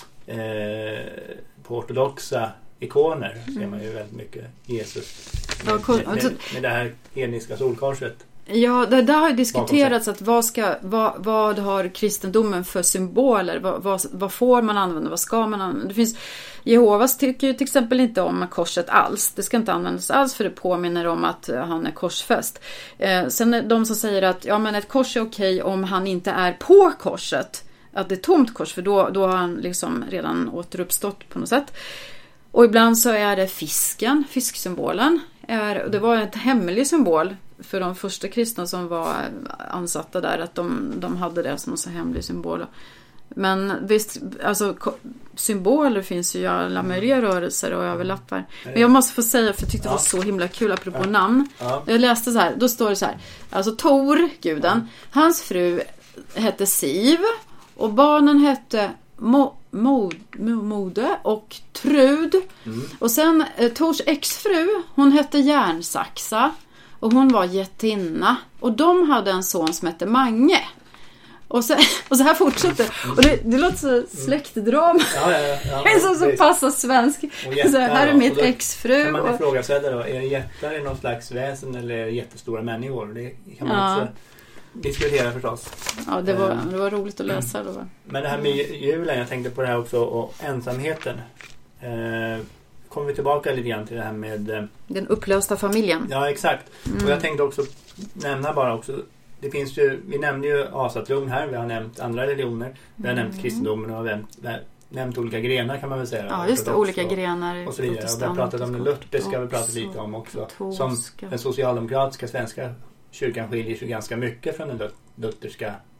eh, på ortodoxa ikoner mm. ser man ju väldigt mycket Jesus. Med, ja, med, med, med det här hedniska solkorset. Ja, det där har ju diskuterats att vad, ska, vad, vad har kristendomen för symboler? Vad, vad, vad får man använda? Vad ska man använda? Det finns, Jehovas tycker ju till exempel inte om korset alls. Det ska inte användas alls, för det påminner om att han är korsfäst. Eh, sen är de som säger att ja, men ett kors är okej om han inte är på korset. Att det är tomt kors, för då, då har han liksom redan återuppstått på något sätt. Och ibland så är det fisken, fisksymbolen. Är, det var en hemlig symbol för de första kristna som var ansatta där, att de, de hade det som en så hemlig symbol. Men visst, alltså symboler finns ju i alla möjliga rörelser och överlappar. Men jag måste få säga, för jag tyckte det var så himla kul apropå ja. namn. Ja. Jag läste så här, då står det så här, alltså Tor, guden, hans fru hette Siv och barnen hette Mo- Mod, Mode och Trud. Mm. Och sen eh, Tors exfru, hon hette Järnsaxa och hon var jättinna. Och de hade en son som hette Mange. Och så, och så här fortsätter. Och det, det låter så släktdrama. Ja, ja, ja, ja, det är så, så passar svensk. Jättar, så här är mitt exfru. Kan man ifrågasätta då, är det jättar i någon slags väsen eller är det jättestora människor? Det kan man ja. också diskutera förstås. Ja, det var, det var roligt att läsa. Då. Men det här med julen, jag tänkte på det här också, och ensamheten. Eh, kommer vi tillbaka lite grann till det här med... Eh, den upplösta familjen. Ja, exakt. Mm. Och jag tänkte också nämna bara också, det finns ju, vi nämnde ju asatron här, vi har nämnt andra religioner, vi har mm. nämnt kristendomen och vi har nämnt, nämnt olika grenar kan man väl säga. Ja, just det, olika och, grenar. Och så vidare. Och vi har pratat om det lutherska, vi pratat lite om också. Som den socialdemokratiska svenska kyrkan skiljer sig ganska mycket från den lutherska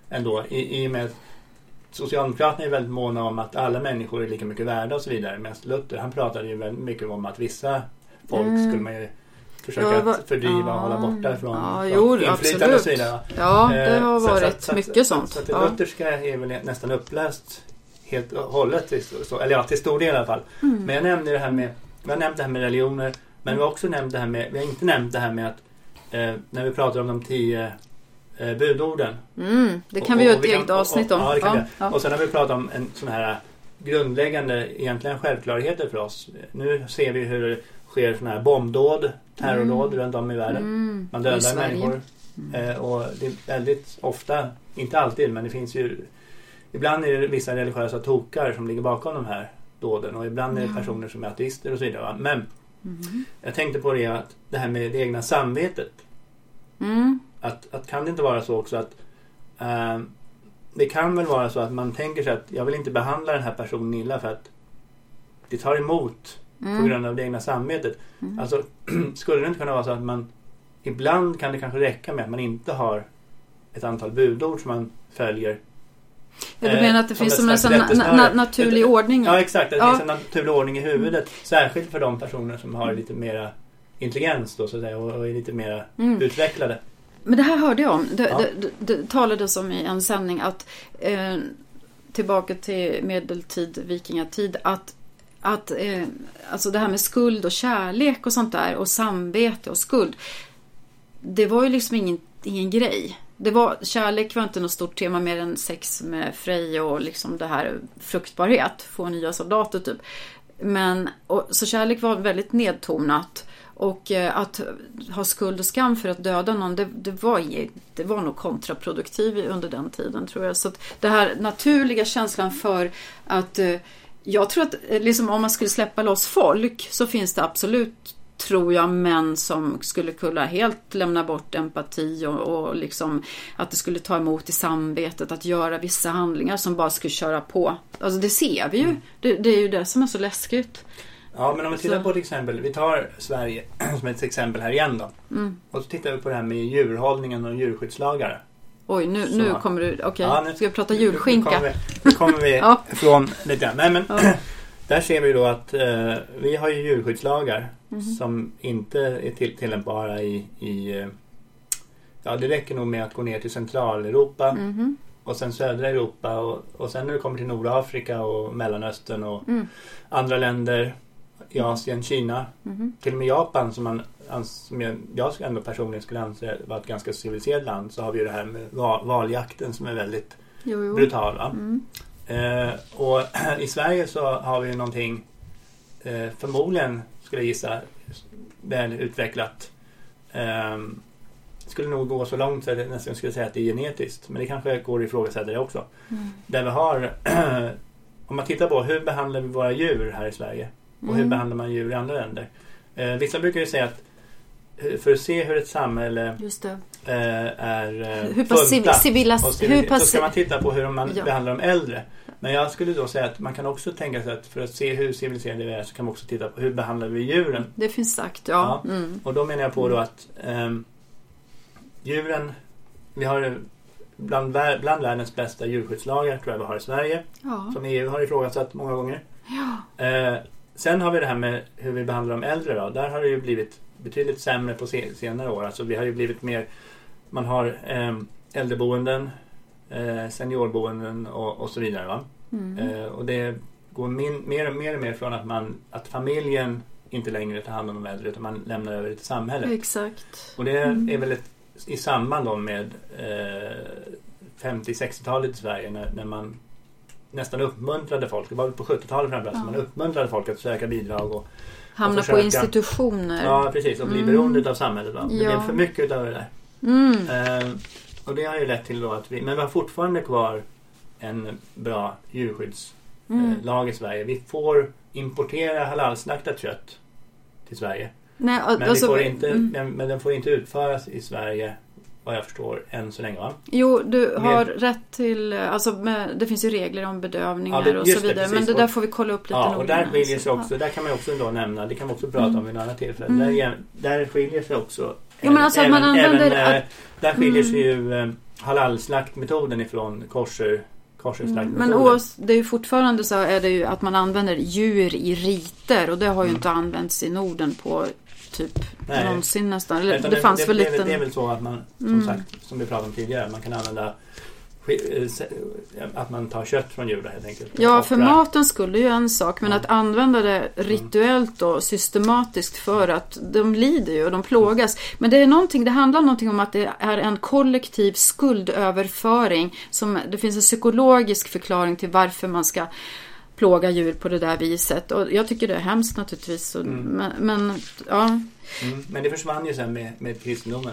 ändå. I, i och med att Socialdemokraterna är väldigt måna om att alla människor är lika mycket värda och så vidare. Men Luther, han pratade ju väldigt mycket om att vissa folk mm. skulle man ju försöka ja, va, fördriva ja, och hålla borta från, ja, från jo, inflytande absolut. och så vidare. Ja, det har så, varit så, mycket så, sånt. Så, så, så ja. Lutherska är väl nästan upplöst helt och hållet, så, eller ja, till stor del i alla fall. Mm. Men jag nämnde det här med, vi har nämnt det här med religioner, men vi har också nämnt det här med, vi har inte nämnt det här med att eh, när vi pratar om de tio eh, budorden. Mm, det kan och, vi göra ett eget avsnitt om. Ja, det kan ja, vi. Ja. Och sen har vi pratat om en sån här grundläggande egentligen självklarheter för oss. Nu ser vi hur det sker såna här bombdåd, terrordåd mm. runt om i världen. Mm. Man dödar människor. Mm. Eh, och det är väldigt ofta, inte alltid, men det finns ju ibland är det vissa religiösa tokar som ligger bakom de här dåden och ibland är det personer som är ateister och så vidare. Va? Men mm. jag tänkte på det att det här med det egna samvetet. Mm. Att, att kan det inte vara så också att eh, det kan väl vara så att man tänker sig att jag vill inte behandla den här personen illa för att det tar emot mm. på grund av det egna samvetet. Mm. Alltså skulle det inte kunna vara så att man ibland kan det kanske räcka med att man inte har ett antal budord som man följer. Ja, du menar att det finns som en sån na- na- naturlig ett, ordning? Ja, exakt. Det ja. finns en naturlig ordning i huvudet. Särskilt för de personer som har lite mera intelligens då, så att säga, och är lite mer mm. utvecklade. Men det här hörde jag om. Det, ja. det, det, det talades om i en sändning att eh, tillbaka till medeltid, vikingatid, att, att eh, alltså det här med skuld och kärlek och sånt där och samvete och skuld, det var ju liksom ingen, ingen grej. Det var, kärlek var inte något stort tema mer än sex med Frej och liksom det här fruktbarhet, få nya soldater typ. Men, och, så kärlek var väldigt nedtonat. Och eh, att ha skuld och skam för att döda någon, det, det, var, det var nog kontraproduktivt under den tiden, tror jag. Så att det här naturliga känslan för att eh, jag tror att liksom, om man skulle släppa loss folk så finns det absolut, tror jag, män som skulle kunna helt lämna bort empati och, och liksom att det skulle ta emot i samvetet att göra vissa handlingar som bara skulle köra på. Alltså det ser vi ju. Mm. Det, det är ju det som är så läskigt. Ja, men om vi tittar på ett exempel. Vi tar Sverige som ett exempel här igen då. Mm. Och så tittar vi på det här med djurhållningen och djurskyddslagar. Oj, nu, så, nu kommer du... Okej, okay. ja, nu, ska jag prata julskinka? Nu kommer vi, nu kommer vi ja. från lite grann. Nej, men ja. där ser vi då att eh, vi har ju djurskyddslagar mm. som inte är till, tillämpbara i... i eh, ja, det räcker nog med att gå ner till Centraleuropa mm. och sen södra Europa och, och sen när det kommer till Nordafrika och Mellanöstern och mm. andra länder i Asien, Kina, mm. till och med Japan som, man, som jag, jag ändå personligen skulle anse vara ett ganska civiliserat land, så har vi ju det här med val, valjakten som är väldigt jo, jo. brutal. Va? Mm. Eh, och i Sverige så har vi någonting eh, förmodligen, skulle jag gissa, väl utvecklat. Eh, skulle nog gå så långt så att jag nästan skulle säga att det är genetiskt, men det kanske går att ifrågasätta det också. Mm. Där vi har, om man tittar på hur behandlar vi våra djur här i Sverige och hur mm. behandlar man djur i andra länder. Eh, vissa brukar ju säga att för att se hur ett samhälle Just det. Eh, är eh, hur pass funtat civilas, och hur pass, så ska man titta på hur man ja. behandlar de äldre. Men jag skulle då säga att man kan också tänka sig att för att se hur civiliserade vi är så kan man också titta på hur behandlar vi djuren. Det finns sagt, ja. ja. Mm. Och då menar jag på då att eh, djuren, vi har bland, bland världens bästa djurskyddslagar, tror jag vi har i Sverige. Ja. Som E U har ifrågasatt många gånger. Ja. Eh, sen har vi det här med hur vi behandlar de äldre då. Där har det ju blivit betydligt sämre på senare år. Alltså vi har ju blivit mer, man har eh, äldreboenden, eh, seniorboenden och, och så vidare, va? Mm. Eh, och det går min, mer och mer och mer från att man, att familjen inte längre tar hand om de äldre utan man lämnar över det till samhället. Exakt. Och det mm. är väl ett, i samband då med eh, femtio-sextiotalet i Sverige när, när man nästan uppmuntrade folk, det var väl på sjuttiotalet framförallt, ja. man uppmuntrade folk att söka bidrag och hamna och försöka, på institutioner. Ja, precis. Och bli mm. beroende av samhället. Va? Det ja. blev för mycket av det där. Mm. Eh, och det har ju lett till då att vi, men vi har fortfarande kvar en bra djurskyddslag mm. i Sverige. Vi får importera halalslaktat kött till Sverige. Nej, men, alltså, vi får inte, mm. men, men den får inte utföras i Sverige, vad jag förstår, än så länge, va? Jo, du har med, rätt till, alltså med, det finns ju regler om bedövningar ja, det, och så vidare. Det, men det där får vi kolla upp lite ja, noga. och där skiljer sig också, där kan man också då nämna, det kan man också prata mm. om vid en annan tillfälle. Mm. Där, där skiljer sig också jo, men alltså även, att man använder även, att, där skiljer mm. sig ju halalslaktmetoden ifrån kosher, kosherslaktmetoden. Mm, men ås, det är ju fortfarande så är det ju att man använder djur i riter och det har ju mm. inte använts i Norden på typ Nej. någonsin nästan. Eller, det, det fanns det, väl det, liten... det är väl så att man, som mm. sagt, som vi pratade om tidigare, man kan använda att man tar kött från djur helt enkelt. Ja, för maten skulle ju en sak, men ja. att använda det rituellt och systematiskt för att de lider ju och de plågas. Men det är någonting, det handlar någonting om att det är en kollektiv skuldöverföring som det finns en psykologisk förklaring till varför man ska plåga djur på det där viset. Och jag tycker det är hemskt naturligtvis. Mm. Men, men ja. Mm. Men det försvann ju sen med, med kristendomen.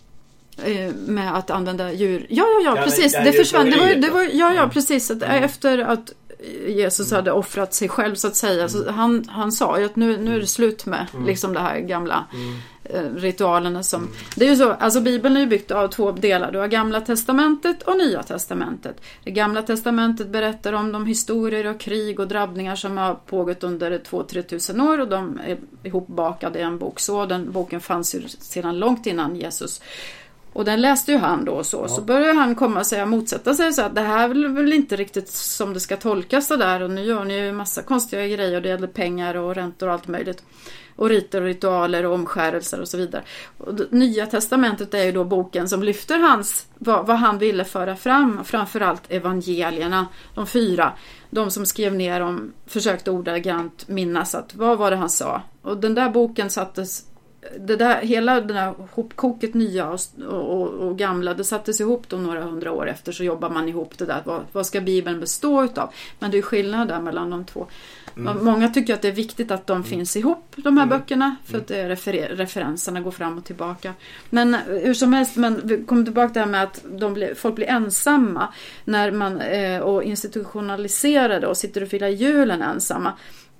Med att använda djur. Ja, ja, ja, ja precis. Det, det försvann. Det var, det var, ja, ja, precis. Att mm. Efter att Jesus hade offrat sig själv så att säga. Mm. Så han, han sa ju att nu, nu är det slut med mm. liksom det här gamla mm. eh, ritualerna som... Mm. Det är ju så, alltså Bibeln är ju byggt av två delar. Du har Gamla testamentet och Nya testamentet. Det Gamla testamentet berättar om de historier och krig och drabbningar som har pågått under två till tre tusen år och de är ihopbakade i en bok. Så den boken fanns ju sedan långt innan Jesus. Och den läste ju han då och så. Ja. Så började han komma och säga, motsätta sig så att det här är väl inte riktigt som det ska tolkas så där. Och nu gör ni ju massa konstiga grejer och det gäller pengar och räntor och allt möjligt. Och riter och ritualer och omskärelser och så vidare. Och det Nya testamentet är ju då boken som lyfter hans, vad, vad han ville föra fram. Framförallt evangelierna, de fyra. De som skrev ner om, försökte ordagrant minnas att vad var det han sa. Och den där boken sattes... Det där, hela det där hopkoket nya och, och, och gamla, det sattes ihop då några hundra år efter, så jobbar man ihop det där. Vad, vad ska Bibeln bestå utav? Men det är skillnad där mellan de två. Mm. Många tycker att det är viktigt att de mm. finns ihop, de här mm. böckerna, för mm. att det är refer- referenserna går fram och tillbaka. Men hur som helst, men vi kommer tillbaka till det här med att de blir, folk blir ensamma när man eh, och institutionaliserade och sitter och firar julen ensamma.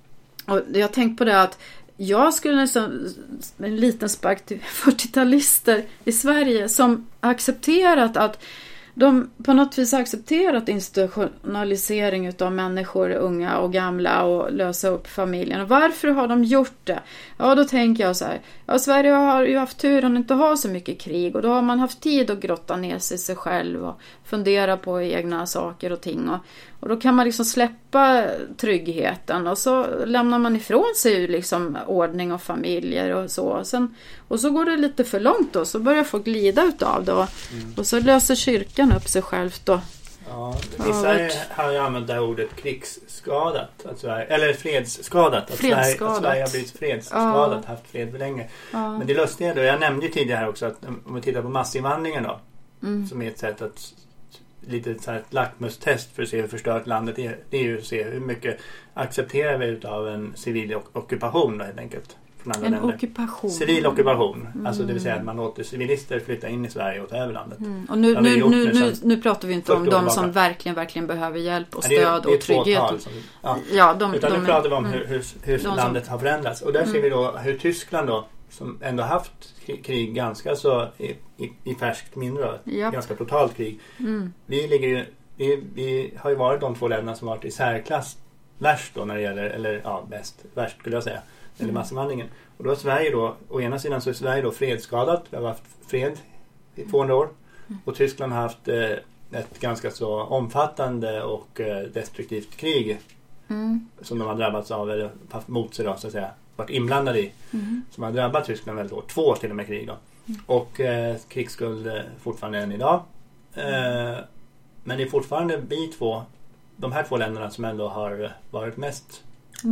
Och jag har tänkt på det att jag skulle nästan en liten spark till fyrtiotalister i Sverige som accepterat att de på något vis accepterat institutionalisering utav människor, unga och gamla, och lösa upp familjen. Och varför har de gjort det? Ja, då tänker jag så här. Ja, Sverige har ju haft turen att inte ha så mycket krig, och då har man haft tid att grotta ner sig, sig själv och fundera på egna saker och ting. Och, och då kan man liksom släppa tryggheten, och så lämnar man ifrån sig liksom ordning och familjer och så. Och, sen, och så går det lite för långt då, så börjar folk glida utav det. Och, mm. och så löser kyrkan upp sig själv då. Ja, vissa har ju använt det här ordet krigsskadat, att Sverige, eller fredsskadat, att Sverige, att Sverige har blivit fredsskadat, ja. haft fred för länge. Ja. Men det lustiga då, jag nämnde ju tidigare också att om vi tittar på massinvandringen då, mm. som är ett sätt att, lite så här ett lackmustest för att se hur förstört landet är, det är ju att se hur mycket accepterar vi utav en civil ockupation då, helt enkelt. En länder. Ockupation. Civil ockupation. Mm. Alltså det vill säga att man låter civilister flytta in i Sverige och ta över landet. Mm. Och nu, nu, nu, nu, nu pratar vi inte om de som verkligen, verkligen behöver hjälp och stöd, ja, det är, det är och trygghet. Som, ja. Ja, de, Utan de, nu pratar vi om hur, hur, hur landet som, har förändrats. Och där mm. ser vi då hur Tyskland då, som ändå haft krig ganska så i, i, i färskt mindre då, yep. ganska totalt krig. Mm. Vi ligger ju, vi, vi har ju varit de två länderna som varit i särklass värst då när det gäller, eller ja, bäst, värst skulle jag säga, eller massinvandringen. Och då är Sverige då, å ena sidan så är Sverige då fredsskadat. Vi har haft fred i tvåhundra år. Och Tyskland har haft eh, ett ganska så omfattande och eh, destruktivt krig. Mm. Som de har drabbats av, eller haft mot sig då, så att säga. Varit inblandade i. Mm. Som har drabbat Tyskland väldigt hårt. Två till och med krig då. Mm. Och eh, krigsskuld eh, fortfarande än idag. Eh, men det är fortfarande vi två, de här två länderna som ändå har varit mest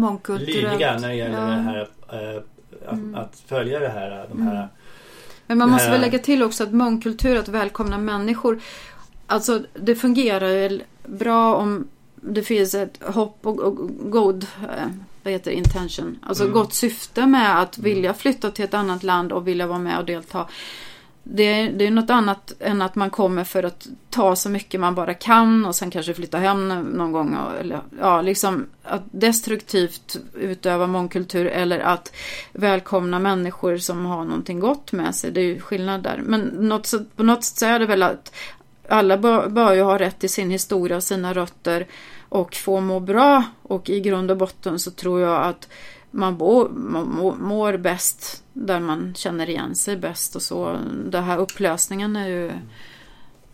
lydiga när det gäller ja. det här eh, Att, mm. att följa det här, de här mm. Men man måste här... väl lägga till också att mångkultur, att välkomna människor, alltså det fungerar ju bra om det finns ett hopp och, och god eh, vad heter det, intention, alltså mm. gott syfte med att vilja flytta till ett annat land och vilja vara med och delta. Det är, det är något annat än att man kommer för att ta så mycket man bara kan och sen kanske flytta hem någon gång. Och, eller, ja, liksom att destruktivt utöva mångkultur eller att välkomna människor som har någonting gott med sig. Det är ju skillnad där. Men något, på något sätt så är det väl att alla bör, bör ju ha rätt till sin historia och sina rötter och få må bra. Och i grund och botten så tror jag att man, bo, man må, mår bäst där man känner igen sig bäst och så. Det här upplösningen är ju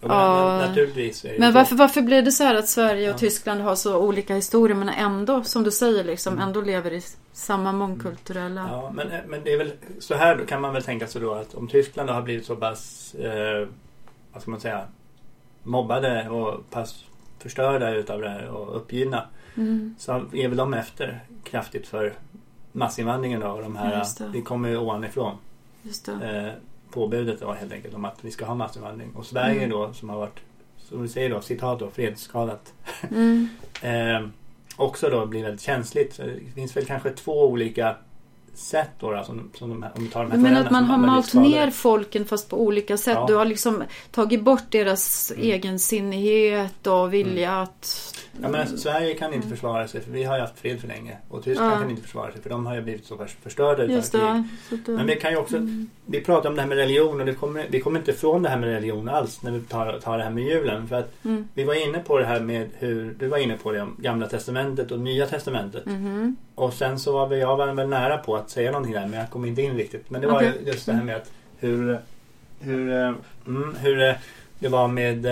Ja, men, men, naturligtvis är det men varför, varför blir det så här att Sverige och ja. Tyskland har så olika historier men ändå, som du säger, liksom, mm. ändå lever i samma mångkulturella... Ja, men, men det är väl så här då kan man väl tänka sig då att om Tyskland har blivit så pass, eh, vad ska man säga, mobbade och pass förstörda utav det här och uppgivna, mm. så är väl de efter kraftigt för massinvandringen då, och de här, vi kommer ju ovanifrån. Just det. Eh, påbudet då helt enkelt om att vi ska ha massinvandring. Och Sverige mm. då, som har varit, som vi säger då, citat då, fredsskadat. Mm. eh, också då blir väldigt känsligt. Så det finns väl kanske två olika sätt då, då som, som de här, om vi tar de här men att man har malt ner folken fast på olika sätt. Ja. Du har liksom tagit bort deras mm. egensinnighet och vilja mm. att... Ja, men alltså, Sverige kan inte försvara sig för vi har ju haft fred för länge. Och Tyskland ja. kan inte försvara sig för de har ju blivit så förstörda utav krig. Det. Men vi kan ju också, mm. vi pratar om det här med religion och det kommer, vi kommer inte ifrån det här med religion alls när vi tar, tar det här med julen. För att mm. vi var inne på det här med hur, du var inne på det om Gamla testamentet och Nya testamentet. Mm. Och sen så var vi, jag var väl nära på att säga någonting där men jag kom inte in riktigt. Men det var okay. just det här med att hur, hur, mm, hur det var med...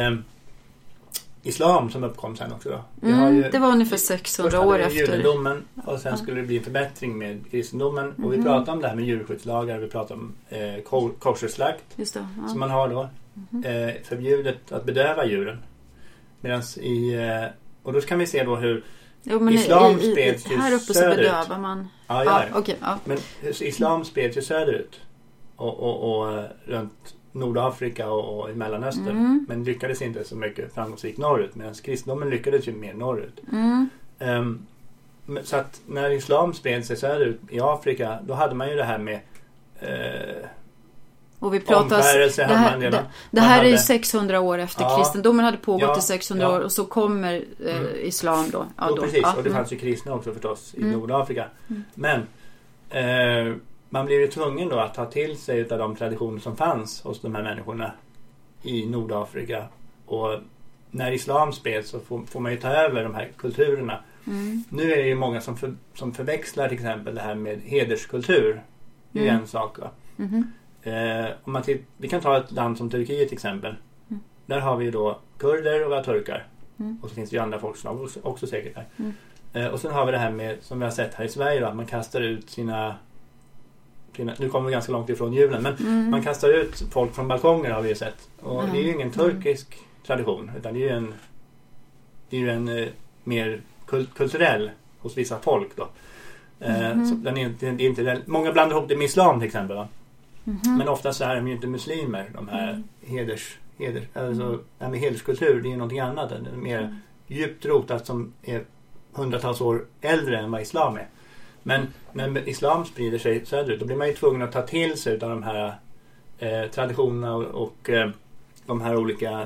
islam som uppkom sen också då. Vi mm, har ju, det var ungefär sexhundra år efter judendomen och sen ja. skulle det bli en förbättring med kristendomen mm. och vi pratade om det här med djurskyddslagar, vi pratade om eh, koscherslakt Just det, ja. som man har då mm. eh, förbjudet att bedöva djuren. Medan i eh, och då kan vi se då hur jo, men islam i, i, spreds ju här uppe söderut. Så bedövar man. Ja, ja, ja, okay, ja. Men islam spreds ju söderut och, och, och, och runt Nordafrika och, och i Mellanöstern. Mm. Men lyckades inte så mycket framgångsrikt norrut. Medan kristendomen lyckades ju mer norrut. Mm. Um, så att när islam spred sig söderut i Afrika, då hade man ju det här med uh, och vi pratar det här, det, det, det här hade, är ju sexhundra år efter ja, kristendomen hade pågått ja, i sexhundra ja. år och så kommer eh, mm. islam då. Ja, då, då. Precis, ja. och det fanns ju kristna också förstås i mm. Nordafrika. Mm. Men eh, man blev ju tvungen då att ta till sig av de traditioner som fanns hos de här människorna i Nordafrika. Och när islam spreds så får, får man ju ta över de här kulturerna. Mm. Nu är det ju många som, för, som förväxlar till exempel det här med hederskultur. Det är ju mm. en sak va? Mm. Eh, om man till, vi kan ta ett land som Turkiet till exempel. Mm. Där har vi ju då kurder och vi har turkar. Mm. Och så finns det ju andra folkslag också, också säkert här. Mm. Eh, och sen har vi det här med, som vi har sett här i Sverige då, att man kastar ut sina... Nu kommer vi ganska långt ifrån julen, men mm. man kastar ut folk från balkonger har vi ju sett. Och mm. det är ju ingen turkisk mm. tradition, utan det är ju en, det är ju en eh, mer kult, kulturell hos vissa folk då. Eh, mm. så den är, det är inte den, många blandar ihop det med islam till exempel va? Mm. Men ofta så är de ju inte muslimer, de här mm. heders, heders alltså mm. det här med hederskultur, det är ju någonting annat. Det är mer mm. djupt rotat som är hundratals år äldre än vad islam är. Men när islam sprider sig söderut, då blir man ju tvungen att ta till sig av de här eh, traditionerna och, och eh, de här olika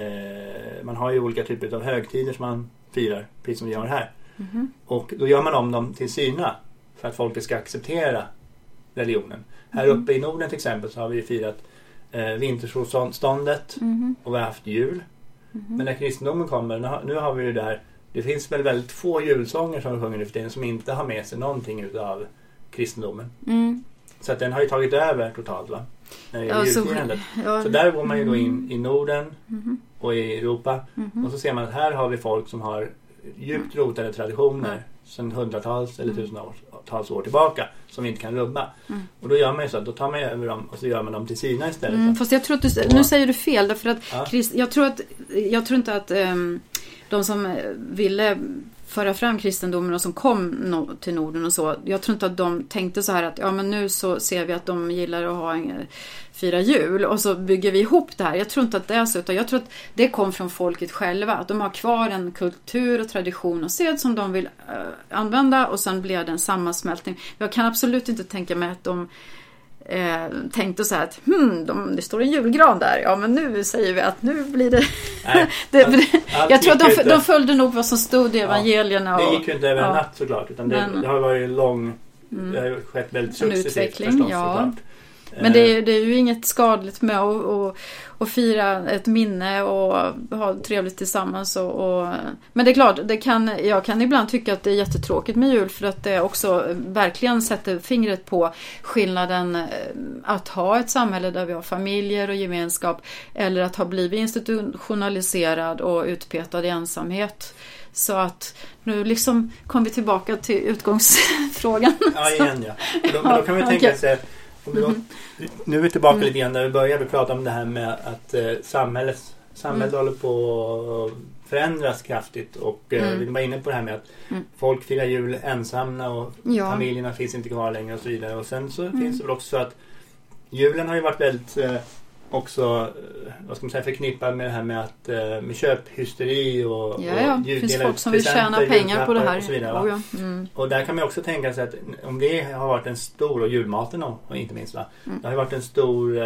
eh, man har ju olika typer av högtider som man firar, precis som vi har här. Mm-hmm. Och då gör man om dem till sina för att folket ska acceptera religionen. Mm-hmm. Här uppe i Norden till exempel så har vi firat eh, vintersolståndet mm-hmm. och vi har haft jul. Mm-hmm. Men när kristendomen kommer, nu har vi ju där. Det finns väl väldigt få julsånger som sjunger nu för tiden som inte har med sig någonting utav kristendomen. Mm. Så att den har ju tagit över totalt va? Ja, så, ja, så där går man ju då in i Norden mm. och i Europa. Mm. Och så ser man att här har vi folk som har djupt rotade traditioner mm. sedan hundratals eller tusentals år tillbaka som vi inte kan rubba. Mm. Och då gör man ju så att då tar man över dem och så gör man dem till sina istället. Mm, fast jag tror att du, nu säger du fel därför att ja. Christ, jag tror att jag tror inte att um, de som ville föra fram kristendomen och som kom no- till Norden och så, jag tror inte att de tänkte så här att ja men nu så ser vi att de gillar att ha en, fira jul och så bygger vi ihop det här. Jag tror inte att det är så, utan jag tror att det kom från folket själva, att de har kvar en kultur och tradition och sed som de vill uh, använda och sen blir det en sammansmältning. Jag kan absolut inte tänka mig att de Eh, tänkte så här att hmm, de, det står en julgran där. Ja men nu säger vi att nu blir det, Nej, det, allt, allt jag tror att de, de följde nog vad som stod i evangelierna. Ja, det gick ju inte över en ja. natt såklart utan det, men, det har varit lång mm, det har skett väldigt successivt förstås ja. såklart. Men det är, det är ju inget skadligt med att, att, att fira ett minne och ha trevligt tillsammans. Och, och, men det är klart, det kan, jag kan ibland tycka att det är jättetråkigt med jul för att det också verkligen sätter fingret på skillnaden att ha ett samhälle där vi har familjer och gemenskap eller att ha blivit institutionaliserad och utpetad i ensamhet. Så att nu liksom kom vi tillbaka till utgångsfrågan. Ja, igen ja. Då, men då kan vi tänka okay. sig om vi då, nu är vi tillbaka mm. lite grann där vi började prata om det här med att eh, samhället, samhället mm. håller på att förändras kraftigt och eh, mm. vi var inne på det här med att mm. folk firar jul ensamma och ja. familjerna finns inte kvar längre och så vidare. Och sen så mm. finns det väl också så att julen har ju varit väldigt eh, också, vad ska man säga, förknippad med det här med att med köphysteri och, ja, ja. och det finns folk som vill tjäna pengar på det här. Och, så vidare, oh, ja. mm. och där kan man också tänka sig att om det har varit en stor, och julmaten och, och inte minst va, mm. det har varit en stor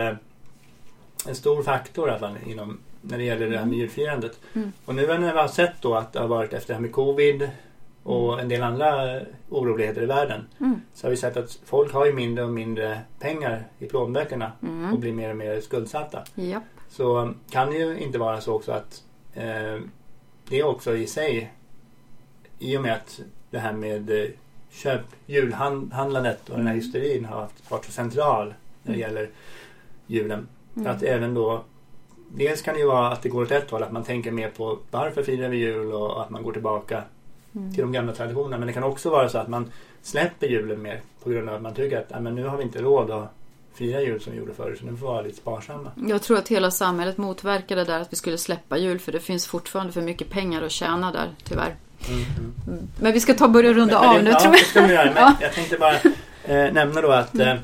en stor faktor i alla fall inom, när det gäller mm. det här med julfirandet. Mm. Och nu när vi har sett då att det har varit efter det här med covid och en del andra oroligheter i världen mm. så har vi sett att folk har ju mindre och mindre pengar i plånböckerna mm. och blir mer och mer skuldsatta. Yep. Så kan det ju inte vara så också att eh, det också i sig, i och med att det här med eh, köp, julhandlandet och den här hysterin har haft, varit så central när det gäller julen. Mm. Att även då, dels kan det ju vara att det går åt ett håll, att man tänker mer på varför firar vi jul och att man går tillbaka Mm. till de gamla traditionerna. Men det kan också vara så att man släpper julen mer på grund av att man tycker att men nu har vi inte råd att fira jul som vi gjorde förr, så nu får vi vara lite sparsamma. Jag tror att hela samhället motverkade där att vi skulle släppa jul, för det finns fortfarande för mycket pengar att tjäna där, tyvärr. Mm. Mm. Men vi ska ta börja runda men, av men, nu ja, tror jag. Det ska vi göra. Men ja. Jag tänkte bara eh, nämna då att eh,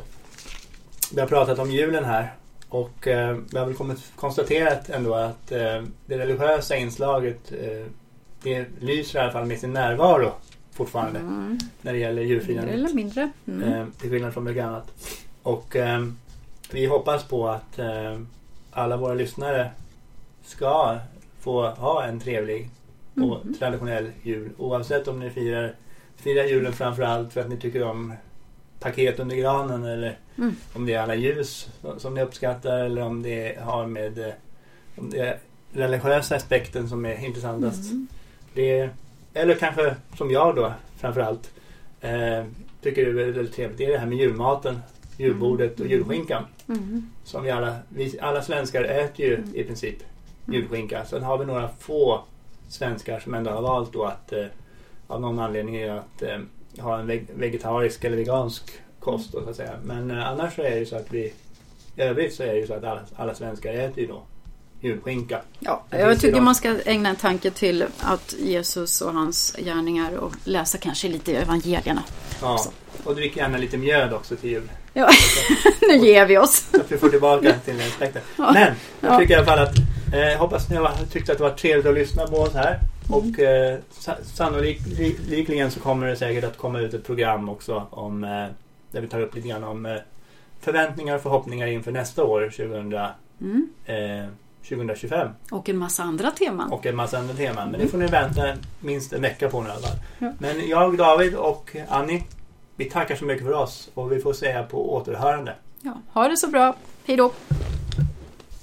vi har pratat om julen här och eh, vi har väl kommit konstaterat ändå att eh, det religiösa inslaget eh, det lyser i alla fall med sin närvaro fortfarande mm. när det gäller julfirandet. Eller mindre. Mm. Eh, till skillnad från mycket annat. Och eh, vi hoppas på att eh, alla våra lyssnare ska få ha en trevlig och mm. traditionell jul. Oavsett om ni firar, firar julen framförallt för att ni tycker om paket under granen eller mm. om det är alla ljus som ni uppskattar eller om det har med om det är religiösa aspekten som är intressantast. Mm. Det, eller kanske som jag då framförallt eh, tycker det är väldigt trevligt. Det är det här med julmaten, julbordet och julskinkan. Mm. Som vi alla, vi, alla svenskar äter ju mm. i princip julskinka. Sen har vi några få svenskar som ändå har valt då att eh, av någon anledning att eh, ha en veg- vegetarisk eller vegansk kost då, så att säga. Men eh, annars så är det ju så att vi i övrigt så är det ju så att alla, alla svenskar äter ju då julskinka. Ja, jag tycker man ska ägna en tanke till att Jesus och hans gärningar och läsa kanske lite evangelierna. Ja, så. Och drick gärna lite mjöd också till jul. Ja, nu ger vi oss. Så att vi får tillbaka till den aspekten. Ja. Men jag tycker ja. i alla fall att eh, hoppas ni har tyckt att det var trevligt att lyssna på oss här. Mm. Och eh, sannolikt så kommer det säkert att komma ut ett program också om, eh, där vi tar upp lite grann om eh, förväntningar och förhoppningar inför nästa år tjugohundra, mm. eh, tjugohundratjugofem. Och en massa andra teman. Och en massa andra teman. Men det får ni vänta minst en vecka på nu i alla fall. Ja. Men jag, David och Annie, vi tackar så mycket för oss. Och vi får säga på återhörande. Ja, ha det så bra. Hej då!